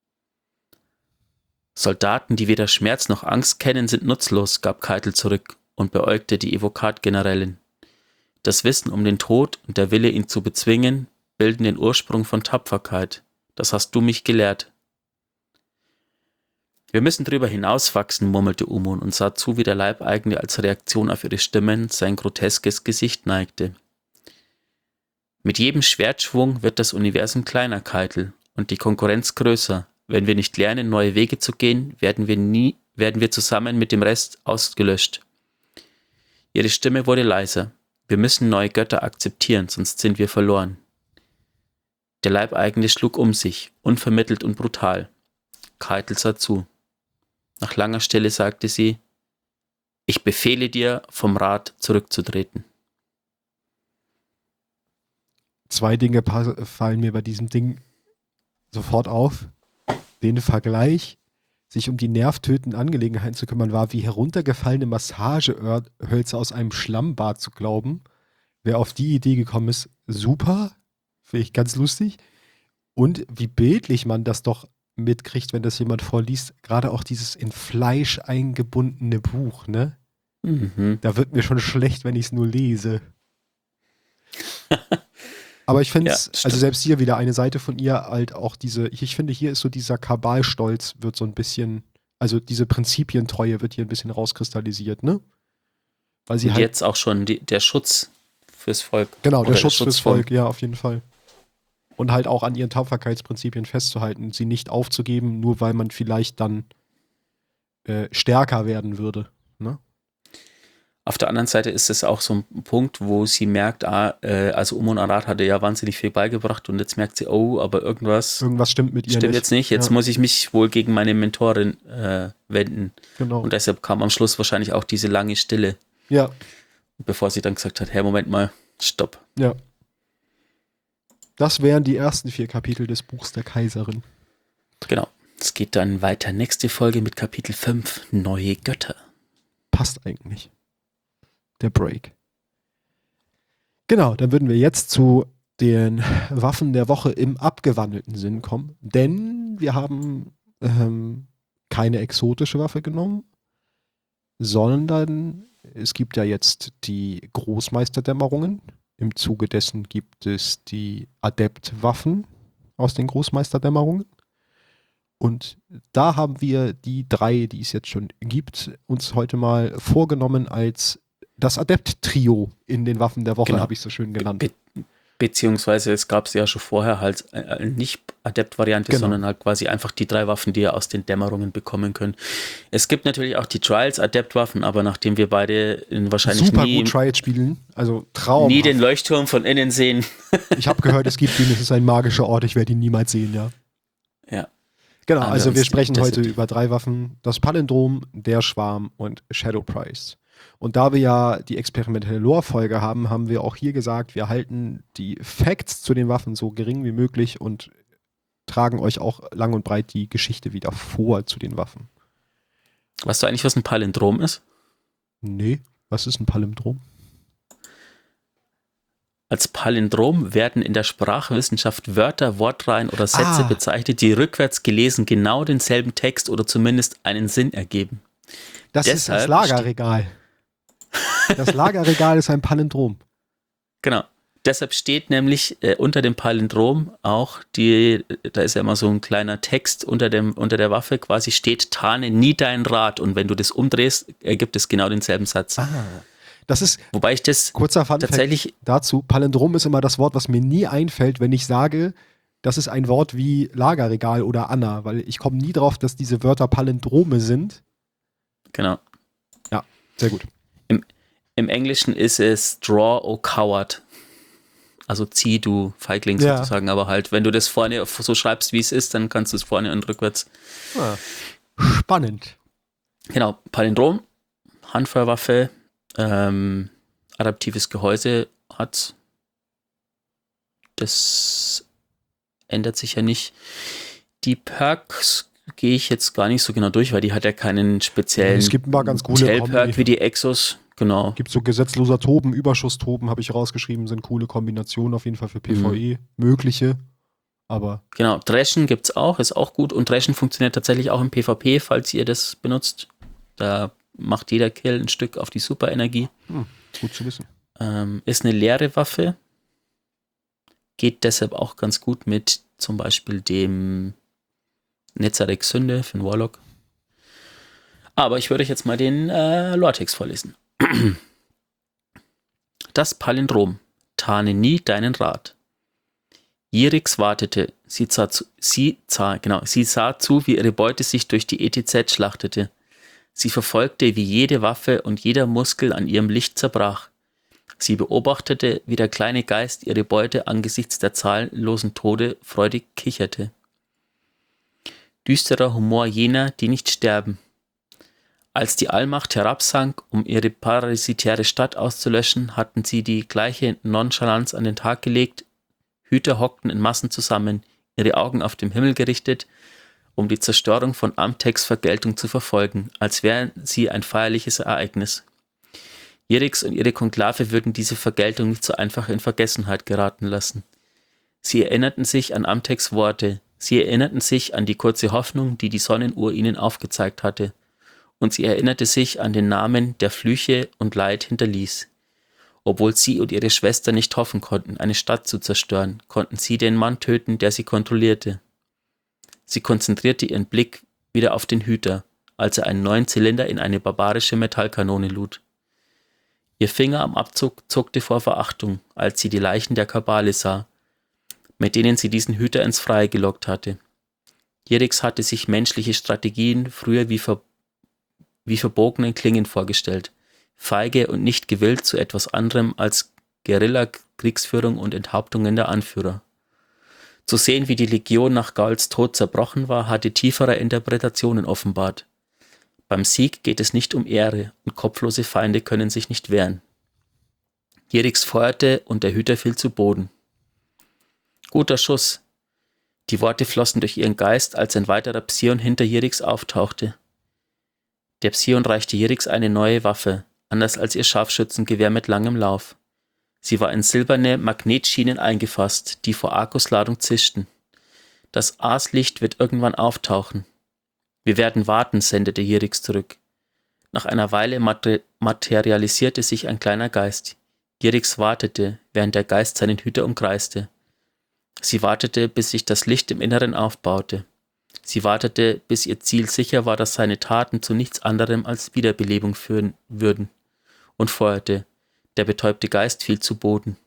Soldaten, die weder Schmerz noch Angst kennen, sind nutzlos, gab Keitel zurück und beäugte die Evokat-Generälin. Das Wissen um den Tod und der Wille, ihn zu bezwingen, bilden den Ursprung von Tapferkeit. Das hast du mich gelehrt. Wir müssen drüber hinauswachsen, murmelte Umund und sah zu, wie der Leibeigene als Reaktion auf ihre Stimmen sein groteskes Gesicht neigte. Mit jedem Schwertschwung wird das Universum kleiner, Keitel, und die Konkurrenz größer. Wenn wir nicht lernen, neue Wege zu gehen, werden wir zusammen mit dem Rest ausgelöscht. Ihre Stimme wurde leiser. Wir müssen neue Götter akzeptieren, sonst sind wir verloren. Der Leibeigene schlug um sich, unvermittelt und brutal. Keitel sah zu. Nach langer Stille sagte sie, ich befehle dir, vom Rat zurückzutreten. 2 Dinge fallen mir bei diesem Ding sofort auf. Den Vergleich, sich um die nervtötenden Angelegenheiten zu kümmern, war wie heruntergefallene Massagehölzer aus einem Schlammbad zu glauben. Wer auf die Idee gekommen ist, super, finde ich ganz lustig. Und wie bildlich man das doch mitkriegt, wenn das jemand vorliest, gerade auch dieses in Fleisch eingebundene Buch, ne? Mhm. Da wird mir schon schlecht, wenn ich es nur lese. Aber ich finde es, also selbst hier wieder eine Seite von ihr, halt auch diese, ich finde, hier ist so dieser Kabalstolz, wird so ein bisschen, also diese Prinzipientreue wird hier ein bisschen rauskristallisiert, ne? Weil sie und halt, jetzt auch schon der Schutz fürs Volk. genau, der Schutz fürs Volk, ja, auf jeden Fall. Und halt auch an ihren Tapferkeitsprinzipien festzuhalten, sie nicht aufzugeben, nur weil man vielleicht dann stärker werden würde, ne? Auf der anderen Seite ist es auch so ein Punkt, wo sie merkt, also Umund Arad hatte ja wahnsinnig viel beigebracht und jetzt merkt sie, oh, aber irgendwas stimmt mit ihr stimmt jetzt nicht. Jetzt muss ich mich wohl gegen meine Mentorin wenden. Genau. Und deshalb kam am Schluss wahrscheinlich auch diese lange Stille. Ja. Bevor sie dann gesagt hat, hey, Moment mal, stopp. Ja. Das wären die ersten 4 Kapitel des Buchs der Kaiserin. Genau. Es geht dann weiter. Nächste Folge mit Kapitel 5, Neue Götter. Passt eigentlich. Der Break. Genau, dann würden wir jetzt zu den Waffen der Woche im abgewandelten Sinn kommen. Denn wir haben keine exotische Waffe genommen, sondern es gibt ja jetzt die Großmeisterdämmerungen. Im Zuge dessen gibt es die Adeptwaffen aus den Großmeisterdämmerungen. Und da haben wir die 3, die es jetzt schon gibt, uns heute mal vorgenommen als das Adept-Trio in den Waffen der Woche, Genau. habe ich so schön genannt. Beziehungsweise es gab es ja schon vorher halt nicht Adept-Variante, Genau. sondern halt quasi einfach die 3 Waffen, die ihr aus den Dämmerungen bekommen könnt. Es gibt natürlich auch die Trials-Adept-Waffen, aber nachdem wir beide wahrscheinlich Super gut Trials spielen, also traumhaft. nie den Leuchtturm von innen sehen. Ich habe gehört, es gibt ihn, es ist ein magischer Ort, ich werde ihn niemals sehen, ja. Ja. Genau, also wir sprechen heute Desert. über 3 Waffen, das Palindrom, der Schwarm und Shadow Price. Und da wir ja die experimentelle Lore-Folge haben, haben wir auch hier gesagt, wir halten die Facts zu den Waffen so gering wie möglich und tragen euch auch lang und breit die Geschichte wieder vor zu den Waffen. Weißt du eigentlich, was ein Palindrom ist? Nee, was ist ein Palindrom? Als Palindrom werden in der Sprachwissenschaft Wörter, Wortreihen oder Sätze bezeichnet, die rückwärts gelesen genau denselben Text oder zumindest einen Sinn ergeben. Das ist das Lagerregal. Das Lagerregal ist ein Palindrom. Genau. Deshalb steht nämlich unter dem Palindrom auch da ist ja immer so ein kleiner Text unter der Waffe, quasi steht, tarne nie deinen Rat. Und wenn du das umdrehst, ergibt es genau denselben Satz. Das ist, Wobei ich das kurzer Funfact tatsächlich dazu, Palindrom ist immer das Wort, was mir nie einfällt, wenn ich sage, das ist ein Wort wie Lagerregal oder Anna, weil ich komme nie drauf, dass diese Wörter Palindrome sind. genau. Ja, sehr gut. Im Englischen ist es draw, oh coward. Also zieh, du Feigling sozusagen. Aber halt, wenn du das vorne so schreibst, wie es ist, dann kannst du es vorne und rückwärts. Spannend. Genau, Palindrom, Handfeuerwaffe, adaptives Gehäuse hat. Das ändert sich ja nicht. Die Perks gehe ich jetzt gar nicht so genau durch, weil die hat ja keinen speziellen Es gibt ein paar ganz coole Tail-Perk wie die Exos. Genau. Gibt so gesetzloser Toben, Überschusstoben, habe ich rausgeschrieben, sind coole Kombinationen auf jeden Fall für PvE, mögliche, aber... Genau, Dreschen gibt es auch, ist auch gut und Dreschen funktioniert tatsächlich auch im PvP, falls ihr das benutzt. Da macht jeder Kill ein Stück auf die Superenergie. Gut zu wissen. Ist eine leere Waffe, geht deshalb auch ganz gut mit zum Beispiel dem Nezarek Sünde für den Warlock. Aber ich würde euch jetzt mal den Lore-Text vorlesen. Das Palindrom, tarne nie deinen Rat. Jirix wartete, sie sah zu, wie ihre Beute sich durch die ETZ schlachtete. Sie verfolgte, wie jede Waffe und jeder Muskel an ihrem Licht zerbrach. Sie beobachtete, wie der kleine Geist ihre Beute angesichts der zahllosen Tode freudig kicherte. Düsterer Humor jener, die nicht sterben. Als die Allmacht herabsank, um ihre parasitäre Stadt auszulöschen, hatten sie die gleiche Nonchalance an den Tag gelegt. Hüter hockten in Massen zusammen, ihre Augen auf den Himmel gerichtet, um die Zerstörung von Amtex Vergeltung zu verfolgen, als wären sie ein feierliches Ereignis. Jirix und ihre Konklave würden diese Vergeltung nicht so einfach in Vergessenheit geraten lassen. Sie erinnerten sich an Amtex Worte, sie erinnerten sich an die kurze Hoffnung, die die Sonnenuhr ihnen aufgezeigt hatte. Und sie erinnerte sich an den Namen, der Flüche und Leid hinterließ. Obwohl sie und ihre Schwester nicht hoffen konnten, eine Stadt zu zerstören, konnten sie den Mann töten, der sie kontrollierte. Sie konzentrierte ihren Blick wieder auf den Hüter, als er einen neuen Zylinder in eine barbarische Metallkanone lud. Ihr Finger am Abzug zuckte vor Verachtung, als sie die Leichen der Kabale sah, mit denen sie diesen Hüter ins Freie gelockt hatte. Jirix hatte sich menschliche Strategien früher wie verbogenen Klingen vorgestellt, feige und nicht gewillt zu etwas anderem als Guerilla-Kriegsführung und Enthauptungen der Anführer. Zu sehen, wie die Legion nach Gauls Tod zerbrochen war, hatte tiefere Interpretationen offenbart. Beim Sieg geht es nicht um Ehre und kopflose Feinde können sich nicht wehren. Jirix feuerte und der Hüter fiel zu Boden. Guter Schuss. Die Worte flossen durch ihren Geist, als ein weiterer Psion hinter Jirix auftauchte. Der Psion reichte Jirix eine neue Waffe, anders als ihr Scharfschützengewehr mit langem Lauf. Sie war in silberne Magnetschienen eingefasst, die vor Arcus Ladung zischten. Das Aaslicht wird irgendwann auftauchen. Wir werden warten, sendete Jirix zurück. Nach einer Weile materialisierte sich ein kleiner Geist. Jirix wartete, während der Geist seinen Hüter umkreiste. Sie wartete, bis sich das Licht im Inneren aufbaute. Sie wartete, bis ihr Ziel sicher war, dass seine Taten zu nichts anderem als Wiederbelebung führen würden, und feuerte. Der betäubte Geist fiel zu Boden.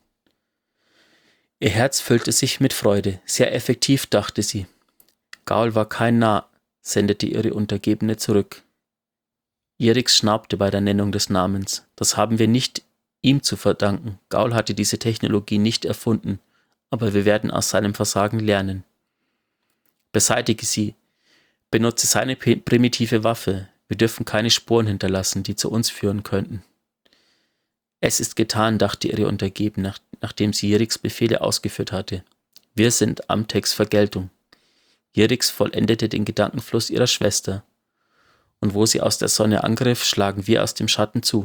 Ihr Herz füllte sich mit Freude. Sehr effektiv, dachte sie. Gaul war kein Narr, sendete ihre Untergebene zurück. Jirix schnaubte bei der Nennung des Namens. Das haben wir nicht ihm zu verdanken. Gaul hatte diese Technologie nicht erfunden, aber wir werden aus seinem Versagen lernen. Beseitige sie. Benutze seine primitive Waffe. Wir dürfen keine Spuren hinterlassen, die zu uns führen könnten. Es ist getan, dachte ihre Untergebene, nachdem sie Jirix Befehle ausgeführt hatte. Wir sind Amtex Vergeltung. Jirix vollendete den Gedankenfluss ihrer Schwester. Und wo sie aus der Sonne angriff, schlagen wir aus dem Schatten zu.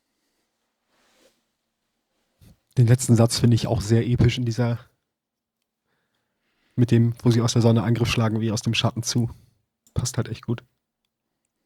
Den letzten Satz finde ich auch sehr episch in dieser... Mit dem, wo sie aus der Sonne Angriff schlagen, wie aus dem Schatten zu. Passt halt echt gut.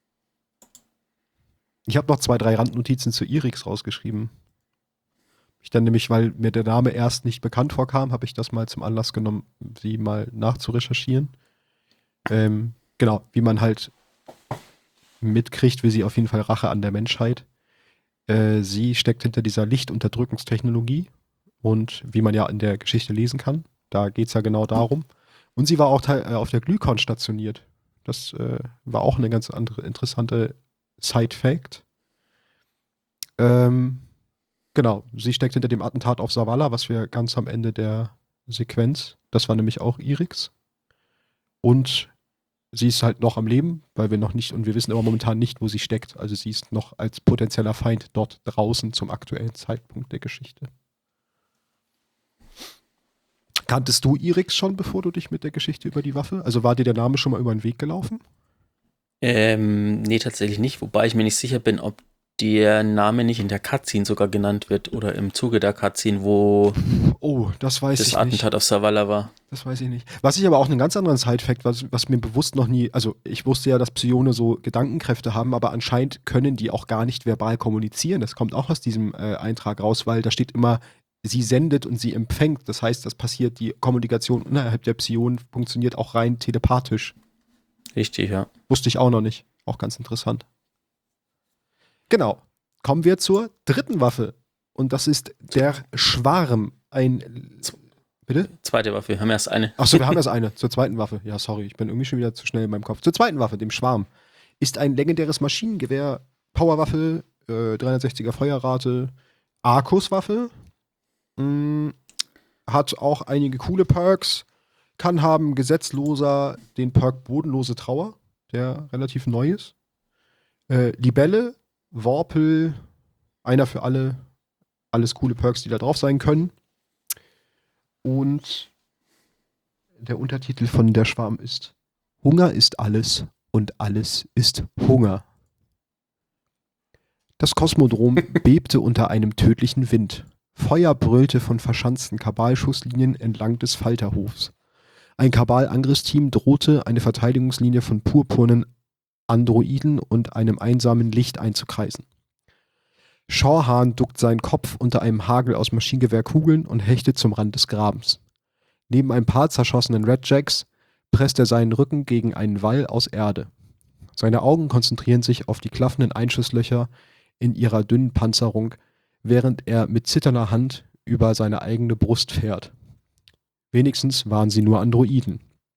Ich habe noch 2, 3 Randnotizen zu Irix rausgeschrieben. Ich dann nämlich, weil mir der Name erst nicht bekannt vorkam, habe ich das mal zum Anlass genommen, sie mal nachzurecherchieren. Genau, wie man halt mitkriegt, will sie auf jeden Fall Rache an der Menschheit. Sie steckt hinter dieser Lichtunterdrückungstechnologie und wie man ja in der Geschichte lesen kann, da geht es ja genau darum. Und sie war auch auf der Glykon stationiert. Das war auch eine ganz andere interessante Side-Fact. Genau, sie steckt hinter dem Attentat auf Zavala, was wir ganz am Ende der Sequenz, das war nämlich auch Irix. Und sie ist halt noch am Leben, weil wir noch nicht, und wir wissen aber momentan nicht, wo sie steckt. Also sie ist noch als potenzieller Feind dort draußen zum aktuellen Zeitpunkt der Geschichte. Kanntest du Irix schon, bevor du dich mit der Geschichte über die Waffe? Also war dir der Name schon mal über den Weg gelaufen? Nee, tatsächlich nicht, wobei ich mir nicht sicher bin, ob der Name nicht in der Cutscene sogar genannt wird oder im Zuge der Cutscene, wo das weiß das ich Attentat nicht. auf Zavala war. Das weiß ich nicht. Was ich aber auch einen ganz anderen Side-Fact, was mir bewusst noch nie, also ich wusste ja, dass Psione so Gedankenkräfte haben, aber anscheinend können die auch gar nicht verbal kommunizieren. Das kommt auch aus diesem Eintrag raus, weil da steht immer, sie sendet und sie empfängt. Das heißt, das passiert, die Kommunikation innerhalb der Psionen funktioniert auch rein telepathisch. Richtig, ja. Wusste ich auch noch nicht. Auch ganz interessant. Genau. Kommen wir zur dritten Waffe. Und das ist der Schwarm. Bitte? Zweite Waffe, wir haben erst eine. Achso, wir haben erst eine. Zur zweiten Waffe. Ja, sorry, ich bin irgendwie schon wieder zu schnell in meinem Kopf. Zur zweiten Waffe, dem Schwarm. Ist ein legendäres Maschinengewehr, Powerwaffe, 360er Feuerrate, Arkuswaffe. Hat auch einige coole Perks. Kann haben gesetzloser den Perk Bodenlose Trauer, der relativ neu ist. Libelle, Worpel, einer für alle. Alles coole Perks, die da drauf sein können. Und der Untertitel von der Schwarm ist: Hunger ist alles und alles ist Hunger. Das Kosmodrom bebte unter einem tödlichen Wind. Feuer brüllte von verschanzten Kabal-Schusslinien entlang des Falterhofs. Ein Kabal-Angriffsteam drohte, eine Verteidigungslinie von purpurnen Androiden und einem einsamen Licht einzukreisen. Shorhan duckt seinen Kopf unter einem Hagel aus Maschinengewehrkugeln und hechtet zum Rand des Grabens. Neben ein paar zerschossenen Redjacks presst er seinen Rücken gegen einen Wall aus Erde. Seine Augen konzentrieren sich auf die klaffenden Einschusslöcher in ihrer dünnen Panzerung, während er mit zitternder Hand über seine eigene Brust fährt. Wenigstens waren sie nur Androiden.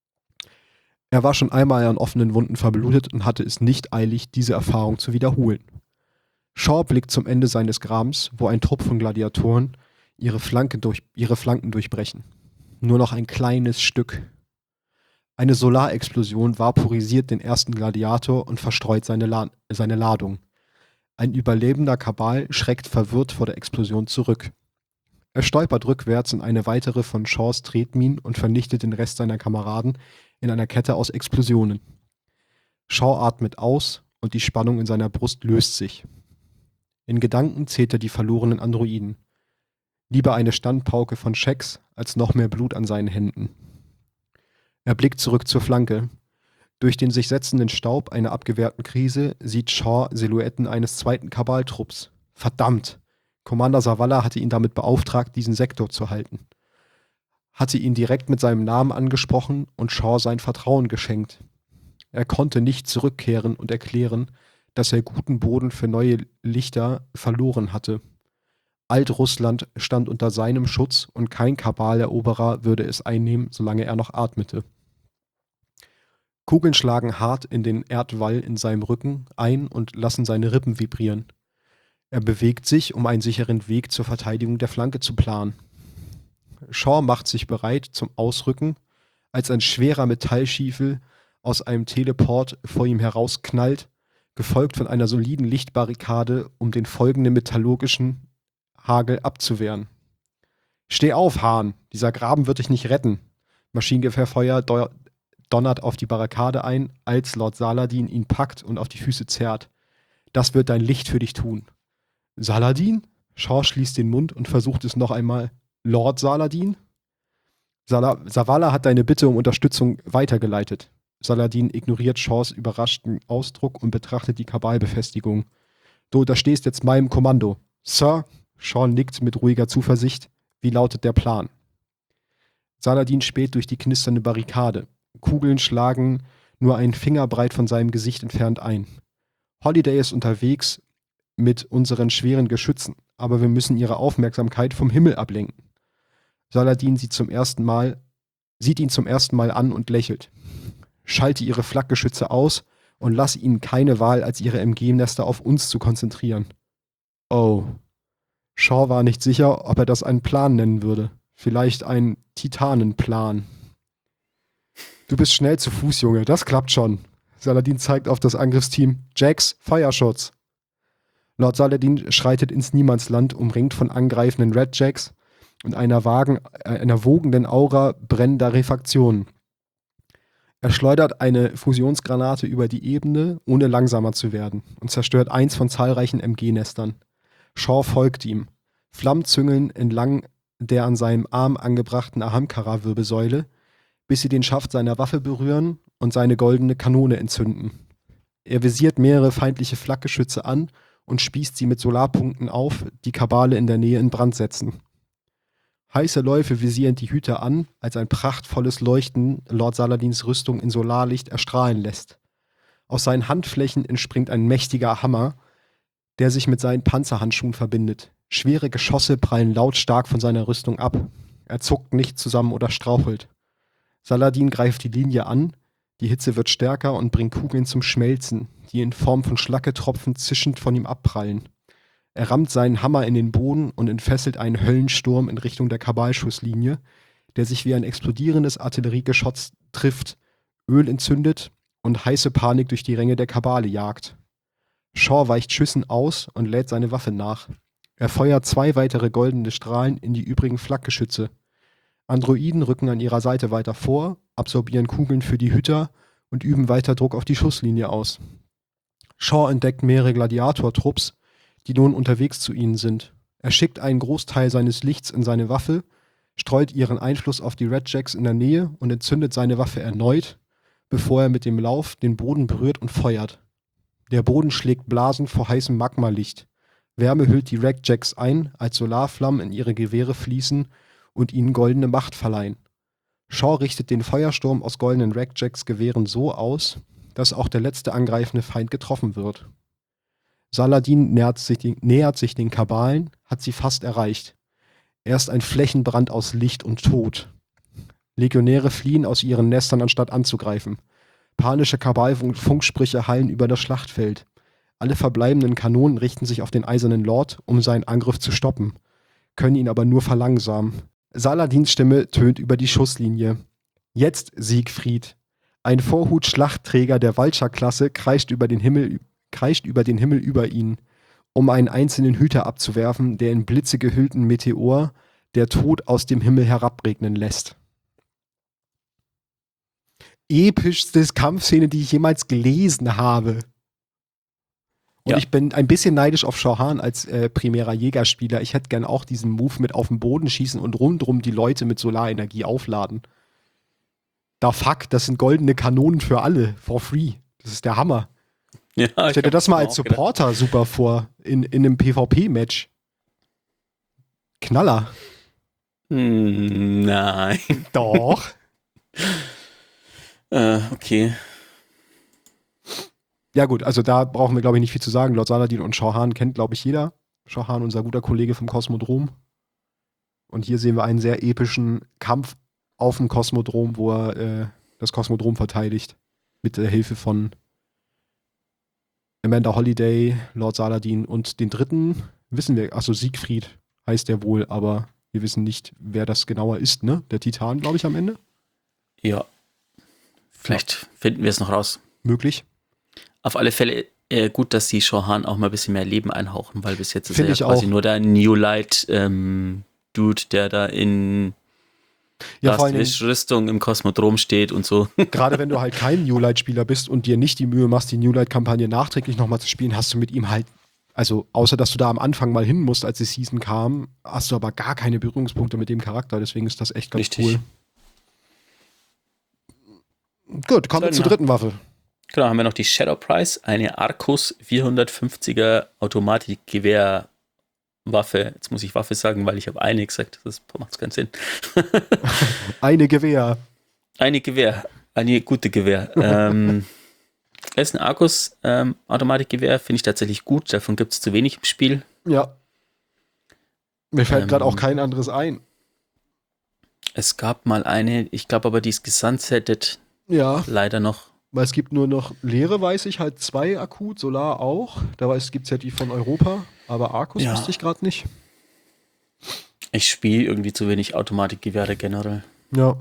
Er war schon einmal an offenen Wunden verblutet und hatte es nicht eilig, diese Erfahrung zu wiederholen. Shaw blickt zum Ende seines Grabens, wo ein Trupp von Gladiatoren ihre Flanken durchbrechen. Nur noch ein kleines Stück. Eine Solarexplosion vaporisiert den ersten Gladiator und verstreut seine Ladung. Ein überlebender Kabal schreckt verwirrt vor der Explosion zurück. Er stolpert rückwärts in eine weitere von Shaws Tretminen und vernichtet den Rest seiner Kameraden in einer Kette aus Explosionen. Shaw atmet aus und die Spannung in seiner Brust löst sich. In Gedanken zählt er die verlorenen Androiden. Lieber eine Standpauke von Shax als noch mehr Blut an seinen Händen. Er blickt zurück zur Flanke. Durch den sich setzenden Staub einer abgewehrten Krise sieht Shaw Silhouetten eines zweiten Kabaltrupps. Verdammt! Commander Zavala hatte ihn damit beauftragt, diesen Sektor zu halten. Hatte ihn direkt mit seinem Namen angesprochen und Shaw sein Vertrauen geschenkt. Er konnte nicht zurückkehren und erklären, dass er guten Boden für neue Lichter verloren hatte. Altrussland stand unter seinem Schutz und kein Kabaleroberer würde es einnehmen, solange er noch atmete. Kugeln schlagen hart in den Erdwall in seinem Rücken ein und lassen seine Rippen vibrieren. Er bewegt sich, um einen sicheren Weg zur Verteidigung der Flanke zu planen. Shaw macht sich bereit zum Ausrücken, als ein schwerer Metallschiefel aus einem Teleport vor ihm herausknallt, gefolgt von einer soliden Lichtbarrikade, um den folgenden metallurgischen Hagel abzuwehren. »Steh auf, Hahn! Dieser Graben wird dich nicht retten!« Maschinengewehrfeuer donnert auf die Barrikade ein, als Lord Saladin ihn packt und auf die Füße zerrt. »Das wird dein Licht für dich tun.« »Saladin?« Shaw schließt den Mund und versucht es noch einmal. »Lord Saladin?« Zavala hat deine Bitte um Unterstützung weitergeleitet. Saladin ignoriert Shaws überraschten Ausdruck und betrachtet die Kabalbefestigung. Du unterstehst jetzt meinem Kommando. Sir, Shaw nickt mit ruhiger Zuversicht. Wie lautet der Plan? Saladin späht durch die knisternde Barrikade. Kugeln schlagen nur einen Fingerbreit von seinem Gesicht entfernt ein. Holiday ist unterwegs mit unseren schweren Geschützen, aber wir müssen ihre Aufmerksamkeit vom Himmel ablenken. Saladin sieht ihn zum ersten Mal an und lächelt. Schalte ihre Flakgeschütze aus und lasse ihnen keine Wahl, als ihre MG-Nester auf uns zu konzentrieren. Oh. Shaw war nicht sicher, ob er das einen Plan nennen würde. Vielleicht einen Titanenplan. Du bist schnell zu Fuß, Junge. Das klappt schon. Saladin zeigt auf das Angriffsteam. Jax, Feuerschutz. Lord Saladin schreitet ins Niemandsland, umringt von angreifenden Red Jacks und einer wogenden Aura brennender Refraktionen. Er schleudert eine Fusionsgranate über die Ebene, ohne langsamer zu werden, und zerstört eins von zahlreichen MG-Nestern. Shaw folgt ihm. Flammen züngeln entlang der an seinem Arm angebrachten Ahamkara-Wirbelsäule, bis sie den Schaft seiner Waffe berühren und seine goldene Kanone entzünden. Er visiert mehrere feindliche Flakgeschütze an und spießt sie mit Solarpunkten auf, die Kabale in der Nähe in Brand setzen. Heiße Läufe visieren die Hüter an, als ein prachtvolles Leuchten Lord Saladins Rüstung in Solarlicht erstrahlen lässt. Aus seinen Handflächen entspringt ein mächtiger Hammer, der sich mit seinen Panzerhandschuhen verbindet. Schwere Geschosse prallen lautstark von seiner Rüstung ab. Er zuckt nicht zusammen oder strauchelt. Saladin greift die Linie an, die Hitze wird stärker und bringt Kugeln zum Schmelzen, die in Form von Schlacketropfen zischend von ihm abprallen. Er rammt seinen Hammer in den Boden und entfesselt einen Höllensturm in Richtung der Kabalschusslinie, der sich wie ein explodierendes Artilleriegeschoss trifft, Öl entzündet und heiße Panik durch die Ränge der Kabale jagt. Shaw weicht Schüssen aus und lädt seine Waffe nach. Er feuert 2 weitere goldene Strahlen in die übrigen Flakgeschütze. Androiden rücken an ihrer Seite weiter vor, absorbieren Kugeln für die Hüter und üben weiter Druck auf die Schusslinie aus. Shaw entdeckt mehrere Gladiator-Trupps, die nun unterwegs zu ihnen sind. Er schickt einen Großteil seines Lichts in seine Waffe, streut ihren Einfluss auf die Red Jacks in der Nähe und entzündet seine Waffe erneut, bevor er mit dem Lauf den Boden berührt und feuert. Der Boden schlägt Blasen vor heißem Magmalicht. Wärme hüllt die Red Jacks ein, als Solarflammen in ihre Gewehre fließen und ihnen goldene Macht verleihen. Shaw richtet den Feuersturm aus goldenen Red Jacks Gewehren so aus, dass auch der letzte angreifende Feind getroffen wird. Saladin nähert sich den Kabalen, hat sie fast erreicht. Er ist ein Flächenbrand aus Licht und Tod. Legionäre fliehen aus ihren Nestern, anstatt anzugreifen. Panische Kabal-Funksprüche hallen über das Schlachtfeld. Alle verbleibenden Kanonen richten sich auf den Eisernen Lord, um seinen Angriff zu stoppen, können ihn aber nur verlangsamen. Saladins Stimme tönt über die Schusslinie. Jetzt, Siegfried! Ein Vorhut-Schlachtträger der Vulture-Klasse kreischt über den Himmel über ihnen, um einen einzelnen Hüter abzuwerfen, der in Blitze gehüllten Meteor der Tod aus dem Himmel herabregnen lässt. Epischste Kampfszene, die ich jemals gelesen habe. Und Ja. ich bin ein bisschen neidisch auf Shaw als primärer Jägerspieler. Ich hätte gern auch diesen Move mit auf den Boden schießen und rundrum die Leute mit Solarenergie aufladen. Da fuck, das sind goldene Kanonen für alle, for free. Das ist der Hammer. Ja, Ich stell dir das mal als Supporter super vor, in einem PvP-Match. Knaller. Nein. Doch. Okay. Ja gut, also da brauchen wir, glaube ich, nicht viel zu sagen. Lord Saladin und Shaw kennt, glaube ich, jeder. Shaw, unser guter Kollege vom Kosmodrom. Und hier sehen wir einen sehr epischen Kampf auf dem Kosmodrom, wo er das Kosmodrom verteidigt. Mit der Hilfe von Amanda Holiday, Lord Saladin und den dritten wissen wir, also Siegfried heißt der wohl, aber wir wissen nicht, wer das genauer ist, ne? Der Titan, glaube ich, am Ende. Ja. Vielleicht finden wir es noch raus. Möglich. Auf alle Fälle gut, dass sie Shaw auch mal ein bisschen mehr Leben einhauchen, weil bis jetzt ist Find er ich ja quasi auch. nur der New Light Dude, der da in Ja, vor allem, Rüstung im Kosmodrom steht und so. gerade wenn du halt kein New Light-Spieler bist und dir nicht die Mühe machst, die New Light-Kampagne nachträglich nochmal zu spielen, hast du mit ihm halt, also außer dass du da am Anfang mal hin musst, als die Season kam, hast du aber gar keine Berührungspunkte mit dem Charakter, deswegen ist das echt ganz Richtig. cool. Gut, kommen wir zur dritten Waffe. Genau, haben wir noch die Shadow Prize, eine Arcus 450er Automatikgewehr Waffe. Jetzt muss ich Waffe sagen, weil ich habe eine gesagt. Das macht keinen Sinn. Eine Gewehr. Eine Gewehr. Eine gute Gewehr. Es ist ein Argus Automatikgewehr. Finde ich tatsächlich gut. Davon gibt es zu wenig im Spiel. Ja. Mir fällt gerade auch kein anderes ein. Es gab mal eine, ich glaube aber, die ist gesunsettet. Ja. Leider noch. Weil es gibt nur noch leere, weiß ich, halt 2 akut, Solar auch. Da gibt es ja die von Europa, aber Arcus wüsste ich gerade nicht. Ich spiele irgendwie zu wenig Automatikgewehre generell. Ja.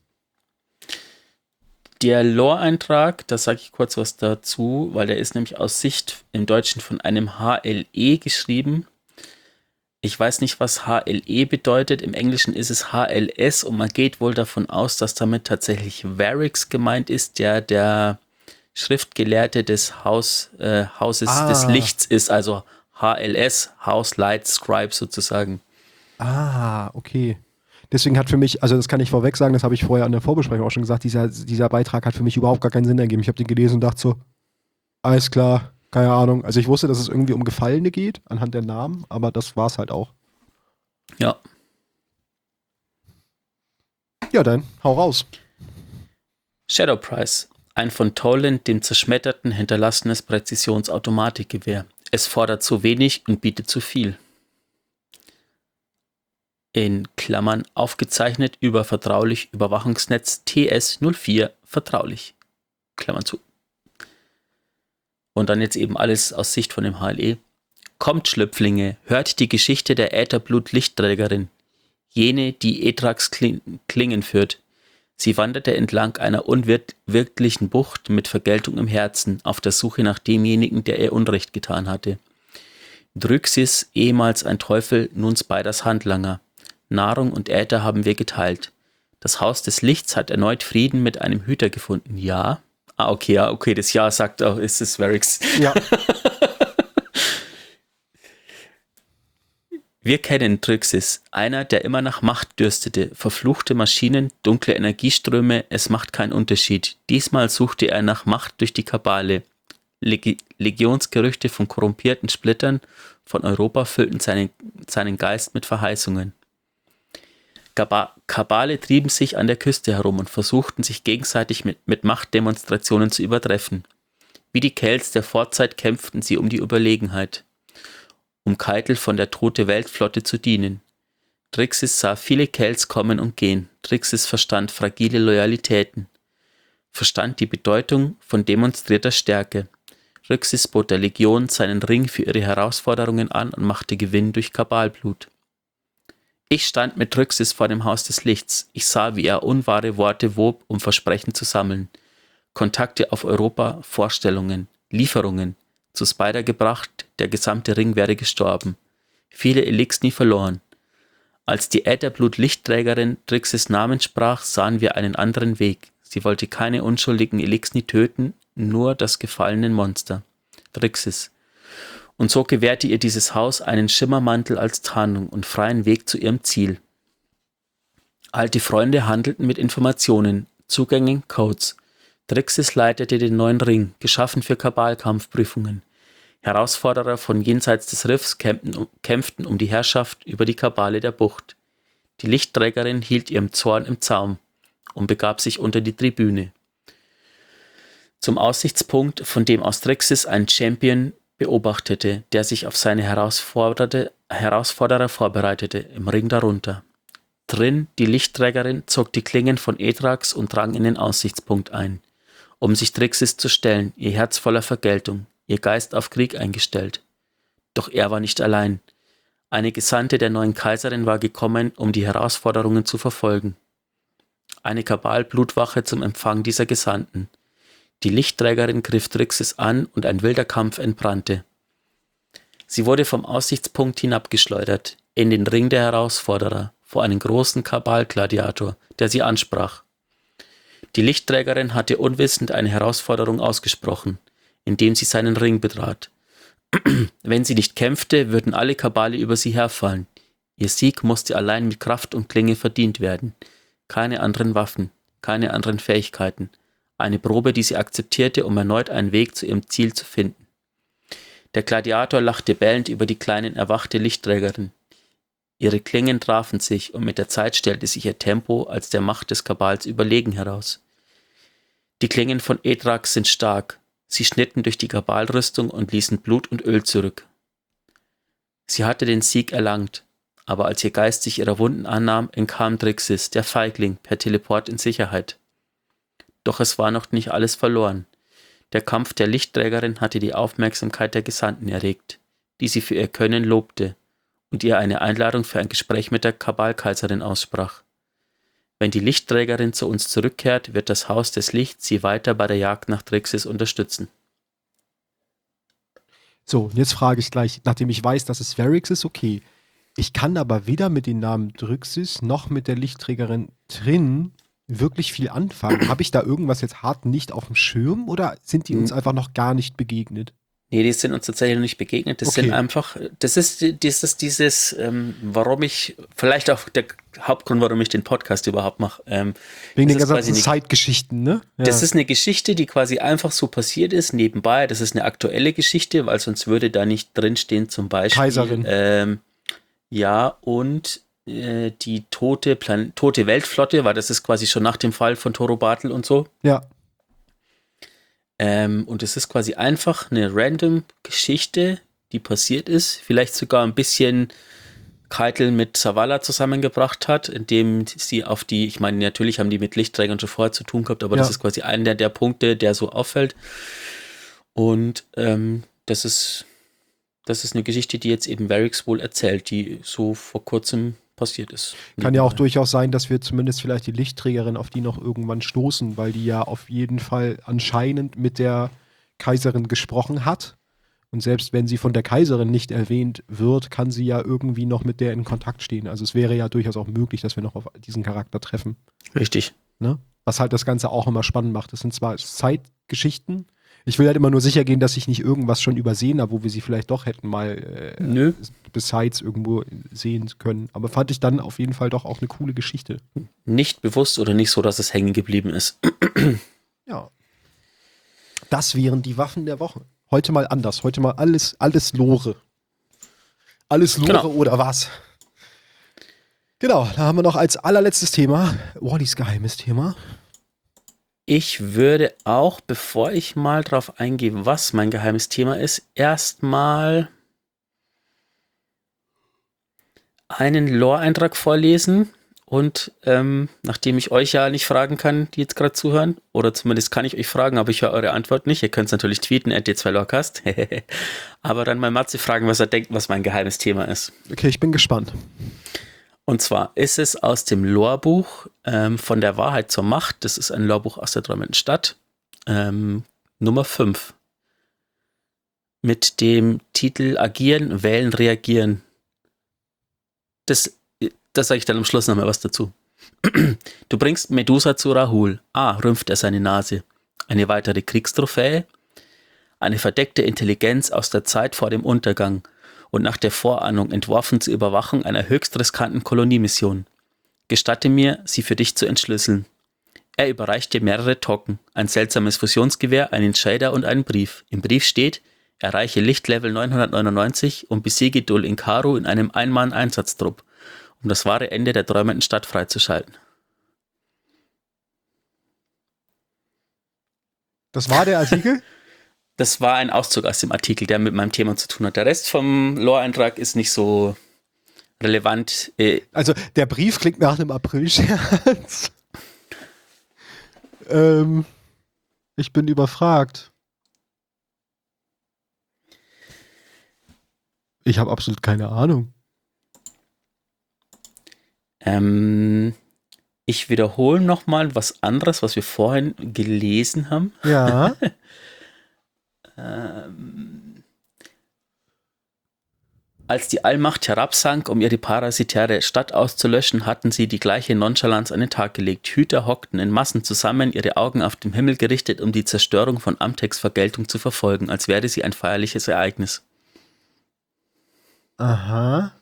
Der Lore-Eintrag, da sage ich kurz was dazu, weil der ist nämlich aus Sicht im Deutschen von einem HLE geschrieben. Ich weiß nicht, was HLE bedeutet. Im Englischen ist es HLS und man geht wohl davon aus, dass damit tatsächlich Varix gemeint ist, der Schriftgelehrte des Hauses des Lichts ist, also HLS, House Light Scribe sozusagen. Okay. Deswegen hat für mich, also das kann ich vorweg sagen, das habe ich vorher an der Vorbesprechung auch schon gesagt, dieser Beitrag hat für mich überhaupt gar keinen Sinn ergeben. Ich habe den gelesen und dachte so, alles klar, keine Ahnung. Also ich wusste, dass es irgendwie um Gefallene geht, anhand der Namen, aber das war es halt auch. Ja. Ja, dann, hau raus. Shadow Price. Ein von Toland dem Zerschmetterten hinterlassenes Präzisionsautomatikgewehr. Es fordert zu wenig und bietet zu viel. In Klammern aufgezeichnet über vertraulich Überwachungsnetz TS04 vertraulich. Klammern zu. Und dann jetzt eben alles aus Sicht von dem HLE. Kommt, Schlüpflinge, hört die Geschichte der Ätherblut-Lichtträgerin. Jene, die Etrax Klingen führt. Sie wanderte entlang einer unwirklichen Bucht mit Vergeltung im Herzen auf der Suche nach demjenigen, der ihr Unrecht getan hatte. Dryxis, ehemals ein Teufel, nun Spiders Handlanger. Nahrung und Äther haben wir geteilt. Das Haus des Lichts hat erneut Frieden mit einem Hüter gefunden. Ja? Okay, das Ja sagt auch, ist es Varix. Ja. Wir kennen Dryxis, einer, der immer nach Macht dürstete. Verfluchte Maschinen, dunkle Energieströme, es macht keinen Unterschied. Diesmal suchte er nach Macht durch die Kabale. Legionsgerüchte von korrumpierten Splittern von Europa füllten seinen Geist mit Verheißungen. Kabale trieben sich an der Küste herum und versuchten sich gegenseitig mit Machtdemonstrationen zu übertreffen. Wie die Kells der Vorzeit kämpften sie um die Überlegenheit, um Keitel von der Tote Weltflotte zu dienen. Dryxis sah viele Kells kommen und gehen. Dryxis verstand fragile Loyalitäten, verstand die Bedeutung von demonstrierter Stärke. Dryxis bot der Legion seinen Ring für ihre Herausforderungen an und machte Gewinn durch Kabalblut. Ich stand mit Dryxis vor dem Haus des Lichts. Ich sah, wie er unwahre Worte wob, um Versprechen zu sammeln. Kontakte auf Europa, Vorstellungen, Lieferungen. Zu Spider gebracht, der gesamte Ring wäre gestorben. Viele Elixni verloren. Als die Ätherblut-Lichtträgerin Dryxis Namen sprach, sahen wir einen anderen Weg. Sie wollte keine unschuldigen Elixni töten, nur das gefallene Monster. Dryxis. Und so gewährte ihr dieses Haus einen Schimmermantel als Tarnung und freien Weg zu ihrem Ziel. Alte Freunde handelten mit Informationen, Zugängen, Codes. Dryxis leitete den neuen Ring, geschaffen für Kabalkampfprüfungen. Herausforderer von jenseits des Riffs kämpften um die Herrschaft über die Kabale der Bucht. Die Lichtträgerin hielt ihrem Zorn im Zaum und begab sich unter die Tribüne. Zum Aussichtspunkt, von dem aus Dryxis einen Champion beobachtete, der sich auf seine Herausforderer vorbereitete, im Ring darunter. Drin, die Lichtträgerin zog die Klingen von Etrax und drang in den Aussichtspunkt ein, um sich Dryxis zu stellen, ihr Herz voller Vergeltung, ihr Geist auf Krieg eingestellt. Doch er war nicht allein. Eine Gesandte der neuen Kaiserin war gekommen, um die Herausforderungen zu verfolgen. Eine Kabal-Blutwache zum Empfang dieser Gesandten. Die Lichtträgerin griff Dryxis an und ein wilder Kampf entbrannte. Sie wurde vom Aussichtspunkt hinabgeschleudert, in den Ring der Herausforderer, vor einen großen Kabal-Gladiator, der sie ansprach. Die Lichtträgerin hatte unwissend eine Herausforderung ausgesprochen, indem sie seinen Ring betrat. Wenn sie nicht kämpfte, würden alle Kabale über sie herfallen. Ihr Sieg musste allein mit Kraft und Klinge verdient werden. Keine anderen Waffen, keine anderen Fähigkeiten. Eine Probe, die sie akzeptierte, um erneut einen Weg zu ihrem Ziel zu finden. Der Gladiator lachte bellend über die kleinen erwachte Lichtträgerin. Ihre Klingen trafen sich und mit der Zeit stellte sich ihr Tempo als der Macht des Kabals überlegen heraus. Die Klingen von Edrax sind stark. Sie schnitten durch die Kabalrüstung und ließen Blut und Öl zurück. Sie hatte den Sieg erlangt, aber als ihr Geist sich ihrer Wunden annahm, entkam Drixis, der Feigling, per Teleport in Sicherheit. Doch es war noch nicht alles verloren. Der Kampf der Lichtträgerin hatte die Aufmerksamkeit der Gesandten erregt, die sie für ihr Können lobte und ihr eine Einladung für ein Gespräch mit der Kabalkaiserin aussprach. Wenn die Lichtträgerin zu uns zurückkehrt, wird das Haus des Lichts sie weiter bei der Jagd nach Drixis unterstützen. So, jetzt frage ich gleich, nachdem ich weiß, dass es Varix ist, okay. Ich kann aber weder mit dem Namen Drixis noch mit der Lichtträgerin Trin wirklich viel anfangen. Habe ich da irgendwas jetzt hart nicht auf dem Schirm oder sind die uns einfach noch gar nicht begegnet? Nee, die sind uns tatsächlich noch nicht begegnet. Das sind einfach, das ist dieses, warum ich, vielleicht auch der Hauptgrund, warum ich den Podcast überhaupt mache. Wegen den ganzen Zeitgeschichten, ne? Ja. Das ist eine Geschichte, die quasi einfach so passiert ist, nebenbei. Das ist eine aktuelle Geschichte, weil sonst würde da nicht drinstehen, zum Beispiel. Kaiserin. Ja, und die tote Weltflotte, weil das ist quasi schon nach dem Fall von Toro Bartel und so. Ja. Und es ist quasi einfach eine random Geschichte, die passiert ist, vielleicht sogar ein bisschen Keitel mit Zavala zusammengebracht hat, indem sie auf die, ich meine, natürlich haben die mit Lichtträgern schon vorher zu tun gehabt, aber das ist quasi einer der Punkte, der so auffällt. Und das ist eine Geschichte, die jetzt eben Varix wohl erzählt, die so vor kurzem passiert ist. Kann ja auch durchaus sein, dass wir zumindest vielleicht die Lichtträgerin auf die noch irgendwann stoßen, weil die ja auf jeden Fall anscheinend mit der Kaiserin gesprochen hat. Und selbst wenn sie von der Kaiserin nicht erwähnt wird, kann sie ja irgendwie noch mit der in Kontakt stehen. Also es wäre ja durchaus auch möglich, dass wir noch auf diesen Charakter treffen. Richtig. Ne? Was halt das Ganze auch immer spannend macht. Das sind zwar Zeitgeschichten. Ich will halt immer nur sicher gehen, dass ich nicht irgendwas schon übersehen habe, wo wir sie vielleicht doch hätten mal besides irgendwo sehen können. Aber fand ich dann auf jeden Fall doch auch eine coole Geschichte. Nicht bewusst oder nicht so, dass es hängen geblieben ist. Ja. Das wären die Waffen der Woche. Heute mal anders. Heute mal alles Lore. Alles Lore Genau. Oder was? Genau, da haben wir noch als allerletztes Thema Wallys geheimes Thema. Ich würde auch, bevor ich mal drauf eingehe, was mein geheimes Thema ist, erstmal einen Lore-Eintrag vorlesen. Und nachdem ich euch ja nicht fragen kann, die jetzt gerade zuhören, oder zumindest kann ich euch fragen, aber ich höre eure Antwort nicht. Ihr könnt es natürlich tweeten, @d2lorecast. Aber dann mal Matze fragen, was er denkt, was mein geheimes Thema ist. Okay, ich bin gespannt. Und zwar ist es aus dem Lorbuch von der Wahrheit zur Macht. Das ist ein Lorbuch aus der träumenden Stadt. Nummer 5. Mit dem Titel Agieren, Wählen, Reagieren. Das sage ich dann am Schluss nochmal was dazu. Du bringst Medusa zu Rahul. Rümpft er seine Nase. Eine weitere Kriegstrophäe. Eine verdeckte Intelligenz aus der Zeit vor dem Untergang und nach der Vorahnung entworfen zur Überwachung einer höchst riskanten Koloniemission. Gestatte mir, sie für dich zu entschlüsseln. Er überreicht dir mehrere Token, ein seltsames Fusionsgewehr, einen Shader und einen Brief. Im Brief steht, erreiche Lichtlevel 999 und besiege Dul Inkaru in einem Einmann-Einsatztrupp, um das wahre Ende der träumenden Stadt freizuschalten. Das war der Artikel? Das war ein Auszug aus dem Artikel, der mit meinem Thema zu tun hat. Der Rest vom Lore-Eintrag ist nicht so relevant. Also der Brief klingt nach einem April-Scherz. Ich bin überfragt. Ich habe absolut keine Ahnung. Ich wiederhole nochmal was anderes, was wir vorhin gelesen haben. Ja. Als die Allmacht herabsank, um ihre parasitäre Stadt auszulöschen, hatten sie die gleiche Nonchalance an den Tag gelegt. Hüter hockten in Massen zusammen, ihre Augen auf den Himmel gerichtet, um die Zerstörung von Amtex Vergeltung zu verfolgen, als wäre sie ein feierliches Ereignis. Aha.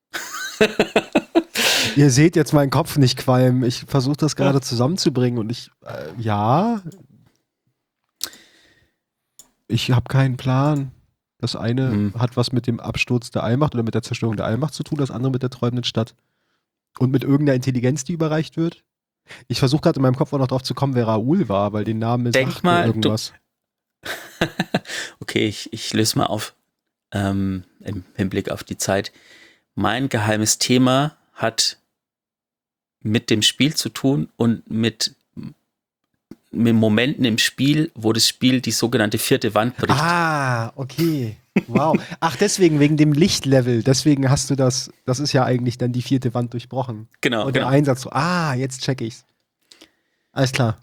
Ihr seht jetzt meinen Kopf nicht qualmen. Ich versuche das gerade zusammenzubringen und ich habe keinen Plan. Das eine hat was mit dem Absturz der Allmacht oder mit der Zerstörung der Allmacht zu tun, das andere mit der träumenden Stadt. Und mit irgendeiner Intelligenz, die überreicht wird. Ich versuche gerade in meinem Kopf auch noch drauf zu kommen, wer Raoul war, weil den Namen sagt mir irgendwas. Okay, ich löse mal auf im Hinblick auf die Zeit. Mein geheimes Thema hat mit dem Spiel zu tun und mit Momenten im Spiel, wo das Spiel die sogenannte vierte Wand bricht. Ah, okay. Wow. Ach, deswegen, wegen dem Lichtlevel. Deswegen hast du das ist ja eigentlich dann die vierte Wand durchbrochen. Genau. Und der Einsatz so, jetzt check ich's. Alles klar.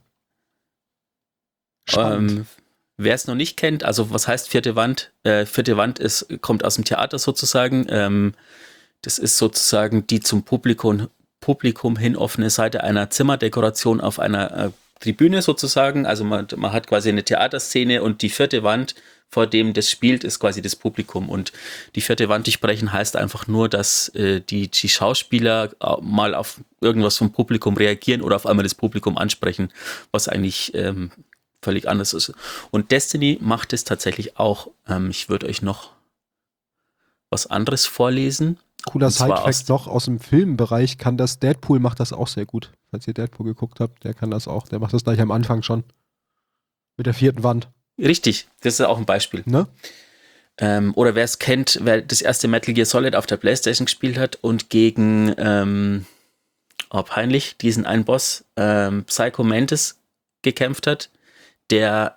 Wer es noch nicht kennt, also was heißt vierte Wand? Vierte Wand kommt aus dem Theater sozusagen. Das ist sozusagen die zum Publikum hin offene Seite einer Zimmerdekoration auf einer Tribüne sozusagen. Also man hat quasi eine Theaterszene und die vierte Wand, vor dem das spielt, ist quasi das Publikum. Und die vierte Wand durchbrechen heißt einfach nur, dass die Schauspieler mal auf irgendwas vom Publikum reagieren oder auf einmal das Publikum ansprechen, was eigentlich völlig anders ist. Und Destiny macht es tatsächlich auch. Ich würde euch noch was anderes vorlesen. Cooler Sidefact noch aus dem Filmbereich Deadpool macht das auch sehr gut. Falls ihr Deadpool geguckt habt, der kann das auch. Der macht das gleich am Anfang schon. Mit der vierten Wand. Richtig, das ist auch ein Beispiel. Ne? Oder wer es kennt, wer das erste Metal Gear Solid auf der PlayStation gespielt hat und gegen, peinlich, diesen einen Boss, Psycho Mantis gekämpft hat, der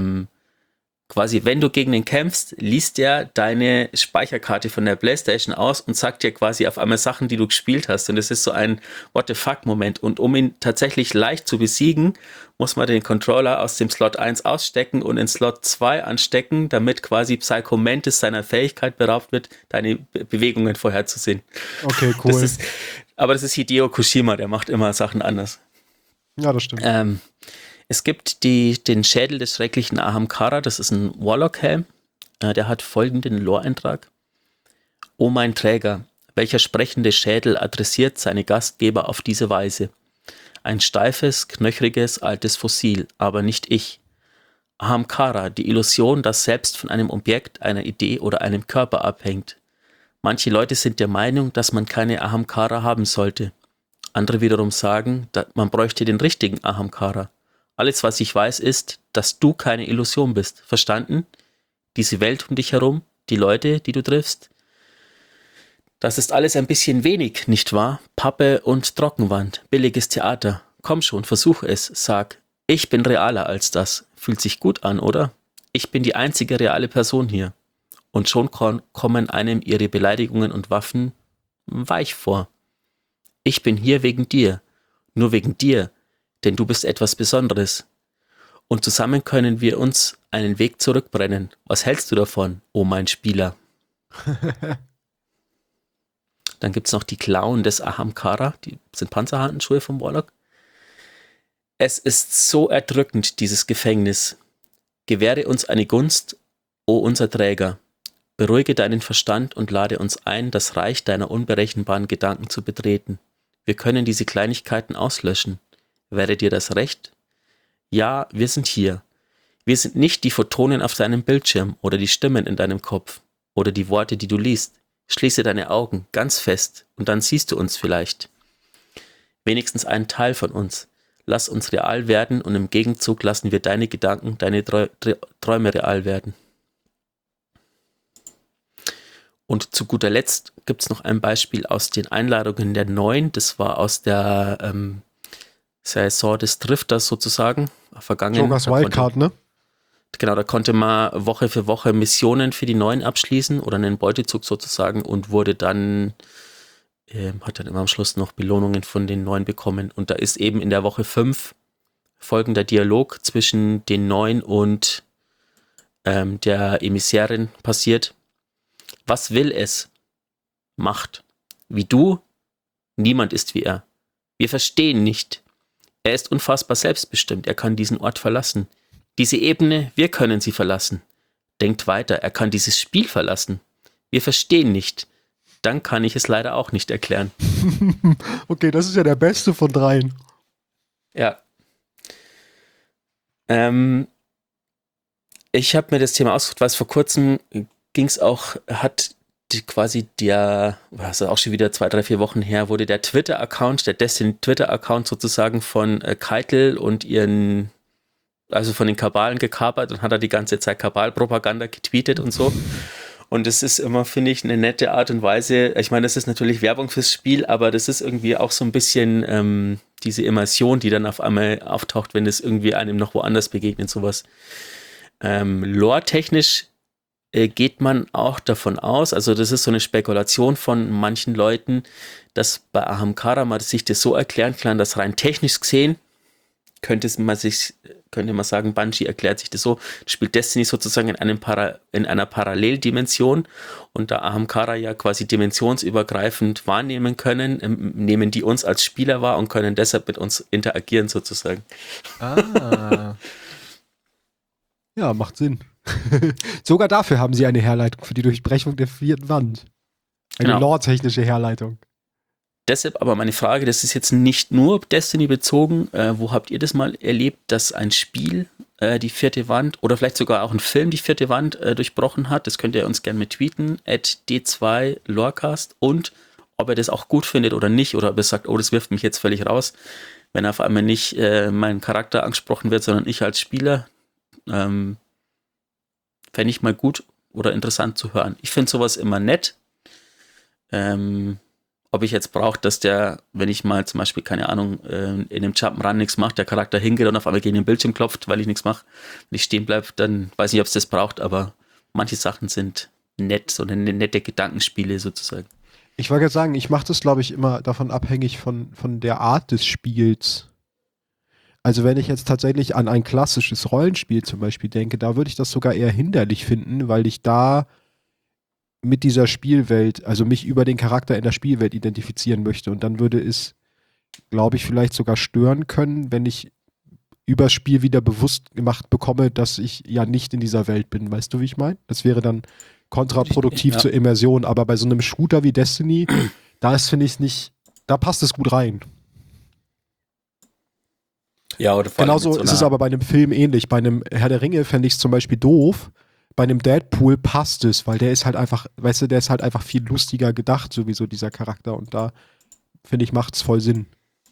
quasi, wenn du gegen den kämpfst, liest der deine Speicherkarte von der PlayStation aus und sagt dir quasi auf einmal Sachen, die du gespielt hast. Und das ist so ein What-the-fuck-Moment. Und um ihn tatsächlich leicht zu besiegen, muss man den Controller aus dem Slot 1 ausstecken und in Slot 2 anstecken, damit quasi Psycho Mantis seiner Fähigkeit beraubt wird, deine Bewegungen vorherzusehen. Okay, cool. Aber das ist Hideo Kojima, der macht immer Sachen anders. Ja, das stimmt. Es gibt den Schädel des schrecklichen Ahamkara, das ist ein Warlock-Helm. Der hat folgenden Lore-Eintrag. O mein Träger, welcher sprechende Schädel adressiert seine Gastgeber auf diese Weise? Ein steifes, knöchriges, altes Fossil, aber nicht ich. Ahamkara, die Illusion, dass selbst von einem Objekt, einer Idee oder einem Körper abhängt. Manche Leute sind der Meinung, dass man keine Ahamkara haben sollte. Andere wiederum sagen, man bräuchte den richtigen Ahamkara. Alles, was ich weiß, ist, dass du keine Illusion bist. Verstanden? Diese Welt um dich herum, die Leute, die du triffst. Das ist alles ein bisschen wenig, nicht wahr? Pappe und Trockenwand, billiges Theater. Komm schon, versuch es, sag. Ich bin realer als das. Fühlt sich gut an, oder? Ich bin die einzige reale Person hier. Und schon kommen einem ihre Beleidigungen und Waffen weich vor. Ich bin hier wegen dir. Nur wegen dir. Denn du bist etwas Besonderes. Und zusammen können wir uns einen Weg zurückbrennen. Was hältst du davon, oh mein Spieler? Dann gibt es noch die Klauen des Ahamkara, die sind Panzerhandschuhe vom Warlock. Es ist so erdrückend, dieses Gefängnis. Gewähre uns eine Gunst, o unser Träger. Beruhige deinen Verstand und lade uns ein, das Reich deiner unberechenbaren Gedanken zu betreten. Wir können diese Kleinigkeiten auslöschen. Wäre dir das recht? Ja, wir sind hier. Wir sind nicht die Photonen auf deinem Bildschirm oder die Stimmen in deinem Kopf oder die Worte, die du liest. Schließe deine Augen ganz fest und dann siehst du uns vielleicht. Wenigstens einen Teil von uns. Lass uns real werden und im Gegenzug lassen wir deine Gedanken, deine Träume real werden. Und zu guter Letzt gibt es noch ein Beispiel aus den Einladungen der Neuen. Das war aus der Saison des Drifters sozusagen. Vergangen. Jokers Wildcard, ne? Genau, da konnte man Woche für Woche Missionen für die Neuen abschließen oder einen Beutezug sozusagen und wurde dann, hat dann immer am Schluss noch Belohnungen von den Neuen bekommen. Und da ist eben in der Woche 5 folgender Dialog zwischen den Neuen und der Emissärin passiert. Was will es? Macht. Wie du? Niemand ist wie er. Wir verstehen nicht. Er ist unfassbar selbstbestimmt. Er kann diesen Ort verlassen. Diese Ebene, wir können sie verlassen. Denkt weiter, er kann dieses Spiel verlassen. Wir verstehen nicht. Dann kann ich es leider auch nicht erklären. Okay, das ist ja der beste von dreien. Ja. Ich habe mir das Thema ausgesucht, weil es vor kurzem ging es auch, quasi was ist auch schon wieder 2, 3, 4 Wochen her, wurde der Twitter-Account, der Destiny Twitter-Account sozusagen von Keitel und also von den Kabalen gekapert und hat er die ganze Zeit Kabal-Propaganda getweetet und so. Und das ist immer, finde ich, eine nette Art und Weise. Ich meine, das ist natürlich Werbung fürs Spiel, aber das ist irgendwie auch so ein bisschen diese Immersion, die dann auf einmal auftaucht, wenn es irgendwie einem noch woanders begegnet, sowas. Lore-technisch geht man auch davon aus, also das ist so eine Spekulation von manchen Leuten, dass bei Ahamkara man sich das so erklären kann, dass rein technisch gesehen könnte man sagen, Bungie erklärt sich das so, spielt Destiny sozusagen in einer Paralleldimension und da Ahamkara ja quasi dimensionsübergreifend wahrnehmen können, nehmen die uns als Spieler wahr und können deshalb mit uns interagieren sozusagen. Ah. Ja, macht Sinn. Sogar dafür haben sie eine Herleitung für die Durchbrechung der 4. Wand. Eine lore-technische Herleitung. Deshalb aber meine Frage, das ist jetzt nicht nur Destiny bezogen, wo habt ihr das mal erlebt, dass ein Spiel die 4. Wand oder vielleicht sogar auch ein Film die 4. Wand durchbrochen hat? Das könnt ihr uns gerne mit tweeten, @d2lorecast, und ob ihr das auch gut findet oder nicht, oder ob ihr sagt, oh, das wirft mich jetzt völlig raus, wenn auf einmal nicht mein Charakter angesprochen wird, sondern ich als Spieler. Fände ich mal gut oder interessant zu hören. Ich finde sowas immer nett. Ob ich jetzt brauche, dass wenn ich mal zum Beispiel, keine Ahnung, in dem Jump'n'Run nichts macht, der Charakter hingeht und auf einmal gegen den Bildschirm klopft, weil ich nichts mache, wenn ich stehen bleibe, dann weiß ich nicht, ob es das braucht, aber manche Sachen sind nett, so eine nette Gedankenspiele sozusagen. Ich wollte gerade sagen, ich mache das, glaube ich, immer davon abhängig von der Art des Spiels. Also wenn ich jetzt tatsächlich an ein klassisches Rollenspiel zum Beispiel denke, da würde ich das sogar eher hinderlich finden, weil ich da mit dieser Spielwelt, also mich über den Charakter in der Spielwelt identifizieren möchte. Und dann würde es, glaube ich, vielleicht sogar stören können, wenn ich übers Spiel wieder bewusst gemacht bekomme, dass ich ja nicht in dieser Welt bin. Weißt du, wie ich meine? Das wäre dann kontraproduktiv zur Immersion. Aber bei so einem Shooter wie Destiny, da finde ich es nicht, da passt es gut rein. Ja, oder genauso ist es aber bei einem Film ähnlich. Bei einem Herr der Ringe fände ich es zum Beispiel doof. Bei einem Deadpool passt es, weil der ist halt einfach, weißt du, der ist halt einfach viel lustiger gedacht, sowieso dieser Charakter. Und da, finde ich, macht es voll Sinn.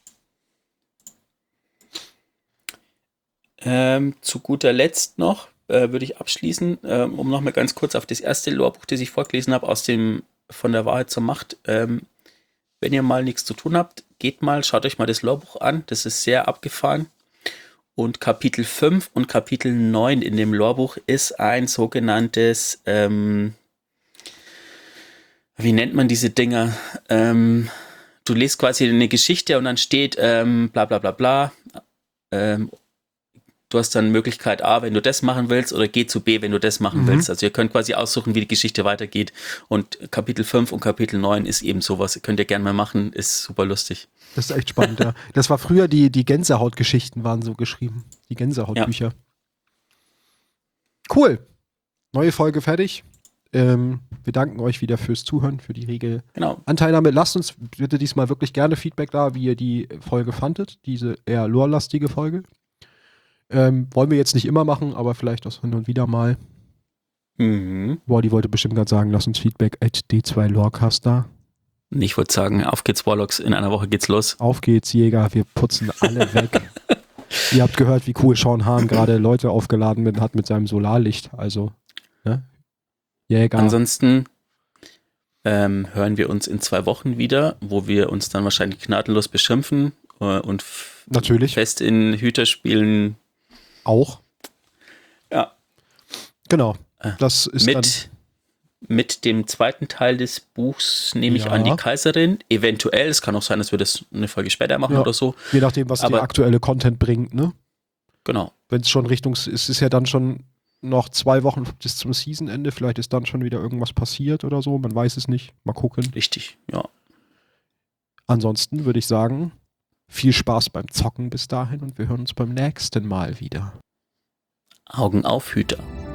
Zu guter Letzt noch, würde ich abschließen, um nochmal ganz kurz auf das erste Lorebuch, das ich vorgelesen habe, von der Wahrheit zur Macht. Wenn ihr mal nichts zu tun habt, geht mal, schaut euch mal das Lorebuch an. Das ist sehr abgefahren. Und Kapitel 5 und Kapitel 9 in dem Lorebuch ist ein sogenanntes, wie nennt man diese Dinger? Du liest quasi eine Geschichte und dann steht bla bla bla bla. Du hast dann Möglichkeit A, wenn du das machen willst, oder G zu B, wenn du das machen willst. Also ihr könnt quasi aussuchen, wie die Geschichte weitergeht. Und Kapitel 5 und Kapitel 9 ist eben sowas. Könnt ihr gerne mal machen, ist super lustig. Das ist echt spannend, ja. Das war früher, die Gänsehautgeschichten waren so geschrieben. Die Gänsehautbücher. Ja. Cool. Neue Folge fertig. Wir danken euch wieder fürs Zuhören, für die rege Anteilnahme. Lasst uns bitte diesmal wirklich gerne Feedback da, wie ihr die Folge fandet. Diese eher lore-lastige Folge. Wollen wir jetzt nicht immer machen, aber vielleicht auch hin und wieder mal. Boah, die wollte bestimmt gerade sagen, lass uns Feedback @d2lorecast da. Ich würde sagen, auf geht's Warlocks, in einer Woche geht's los. Auf geht's, Jäger, wir putzen alle weg. Ihr habt gehört, wie cool Sean Hahn gerade Leute aufgeladen hat mit seinem Solarlicht, also, ne? Jäger. Ansonsten hören wir uns in 2 Wochen wieder, wo wir uns dann wahrscheinlich gnadenlos beschimpfen und natürlich fest in Hüter spielen. Auch. Ja. Genau. Das ist mit dem zweiten Teil des Buchs, nehme ich an, die Kaiserin. Eventuell, es kann auch sein, dass wir das eine Folge später machen oder so. Je nachdem, was der aktuelle Content bringt, ne? Genau. Wenn es schon es ist ja dann schon noch 2 Wochen bis zum Seasonende, vielleicht ist dann schon wieder irgendwas passiert oder so, man weiß es nicht. Mal gucken. Richtig, ja. Ansonsten würde ich sagen, viel Spaß beim Zocken bis dahin und wir hören uns beim nächsten Mal wieder. Augen auf, Hüter.